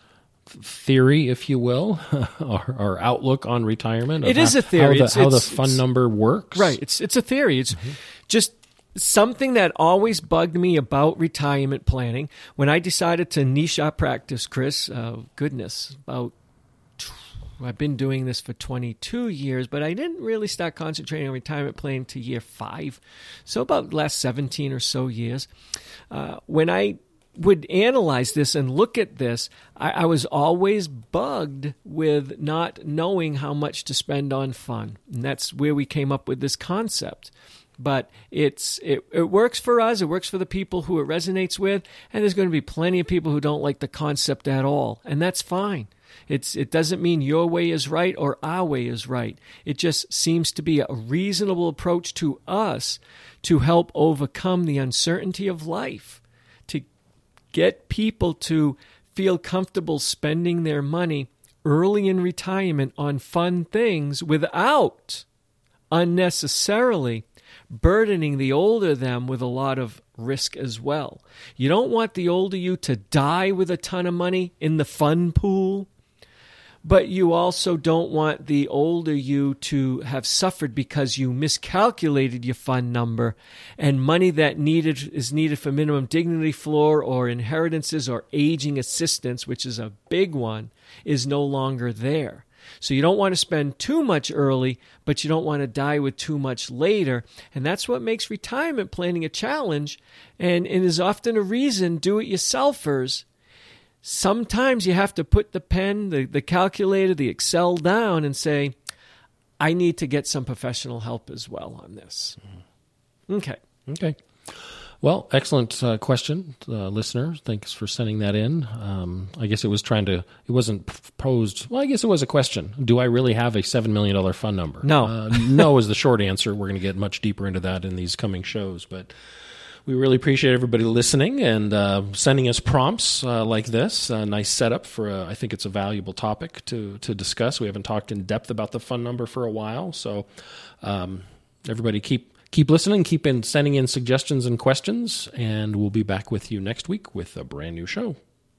theory, if you will, or, or outlook on retirement. It how, is a theory. How the, it's, how it's, the fund it's, number works. Right. It's it's a theory. It's mm-hmm. just something that always bugged me about retirement planning. When I decided to niche our practice, Chris, uh, goodness, about I've been doing this for twenty-two years, but I didn't really start concentrating on retirement planning to year five. So about the last seventeen or so years. Uh, when I would analyze this and look at this, I, I was always bugged with not knowing how much to spend on fun. And that's where we came up with this concept. But it's it, it works for us. It works for the people who it resonates with. And there's going to be plenty of people who don't like the concept at all. And that's fine. It's, it doesn't mean your way is right or our way is right. It just seems to be a reasonable approach to us to help overcome the uncertainty of life, to get people to feel comfortable spending their money early in retirement on fun things without unnecessarily burdening the older them with a lot of risk as well. You don't want the older you to die with a ton of money in the fun pool, but you also don't want the older you to have suffered because you miscalculated your fund number and money that needed is needed for minimum dignity floor or inheritances or aging assistance, which is a big one, is no longer there. So you don't want to spend too much early, but you don't want to die with too much later. And that's what makes retirement planning a challenge and, and is often a reason do-it-yourselfers. Sometimes you have to put the pen, the, the calculator, the Excel down and say, I need to get some professional help as well on this. Okay. Okay. Well, excellent uh, question, uh, listener. Thanks for sending that in. Um, I guess it was trying to, it wasn't posed, well, I guess it was a question. Do I really have a seven million dollars fund number? No. Uh, no is the short answer. We're going to get much deeper into that in these coming shows, but we really appreciate everybody listening and uh, sending us prompts uh, like this. A nice setup for, a, I think it's a valuable topic to to discuss. We haven't talked in depth about the fund number for a while, so um, everybody keep keep listening, keep in sending in suggestions and questions, and we'll be back with you next week with a brand new show.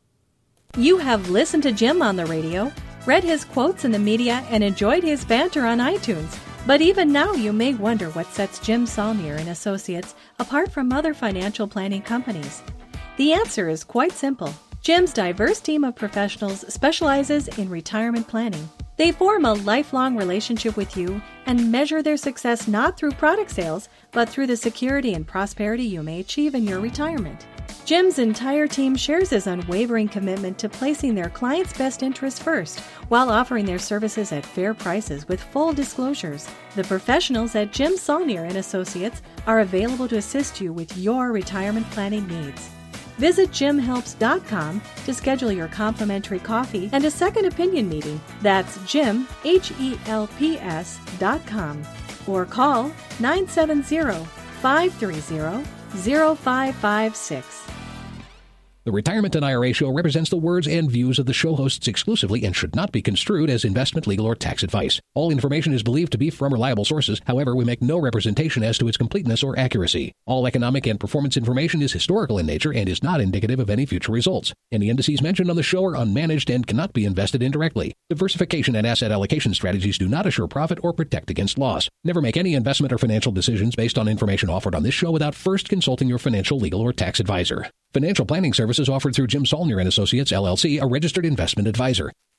You have listened to Jim on the radio, read his quotes in the media, and enjoyed his banter on iTunes. But even now, you may wonder what sets Jim Saulnier and Associates apart from other financial planning companies. The answer is quite simple. Jim's diverse team of professionals specializes in retirement planning. They form a lifelong relationship with you and measure their success not through product sales, but through the security and prosperity you may achieve in your retirement. Jim's entire team shares his unwavering commitment to placing their clients' best interests first, while offering their services at fair prices with full disclosures. The professionals at Jim Saulnier and Associates are available to assist you with your retirement planning needs. Visit jim helps dot com to schedule your complimentary coffee and a second opinion meeting. That's Jim, H E L P S dot com. Or call nine seven zero, five three zero, zero five five six. The Retirement and I R A Show represents the words and views of the show hosts exclusively and should not be construed as investment, legal, or tax advice. All information is believed to be from reliable sources. However, we make no representation as to its completeness or accuracy. All economic and performance information is historical in nature and is not indicative of any future results. Any indices mentioned on the show are unmanaged and cannot be invested indirectly. Diversification and asset allocation strategies do not assure profit or protect against loss. Never make any investment or financial decisions based on information offered on this show without first consulting your financial, legal, or tax advisor. Financial planning services offered through Jim Saulnier and Associates, L L C, a registered investment advisor.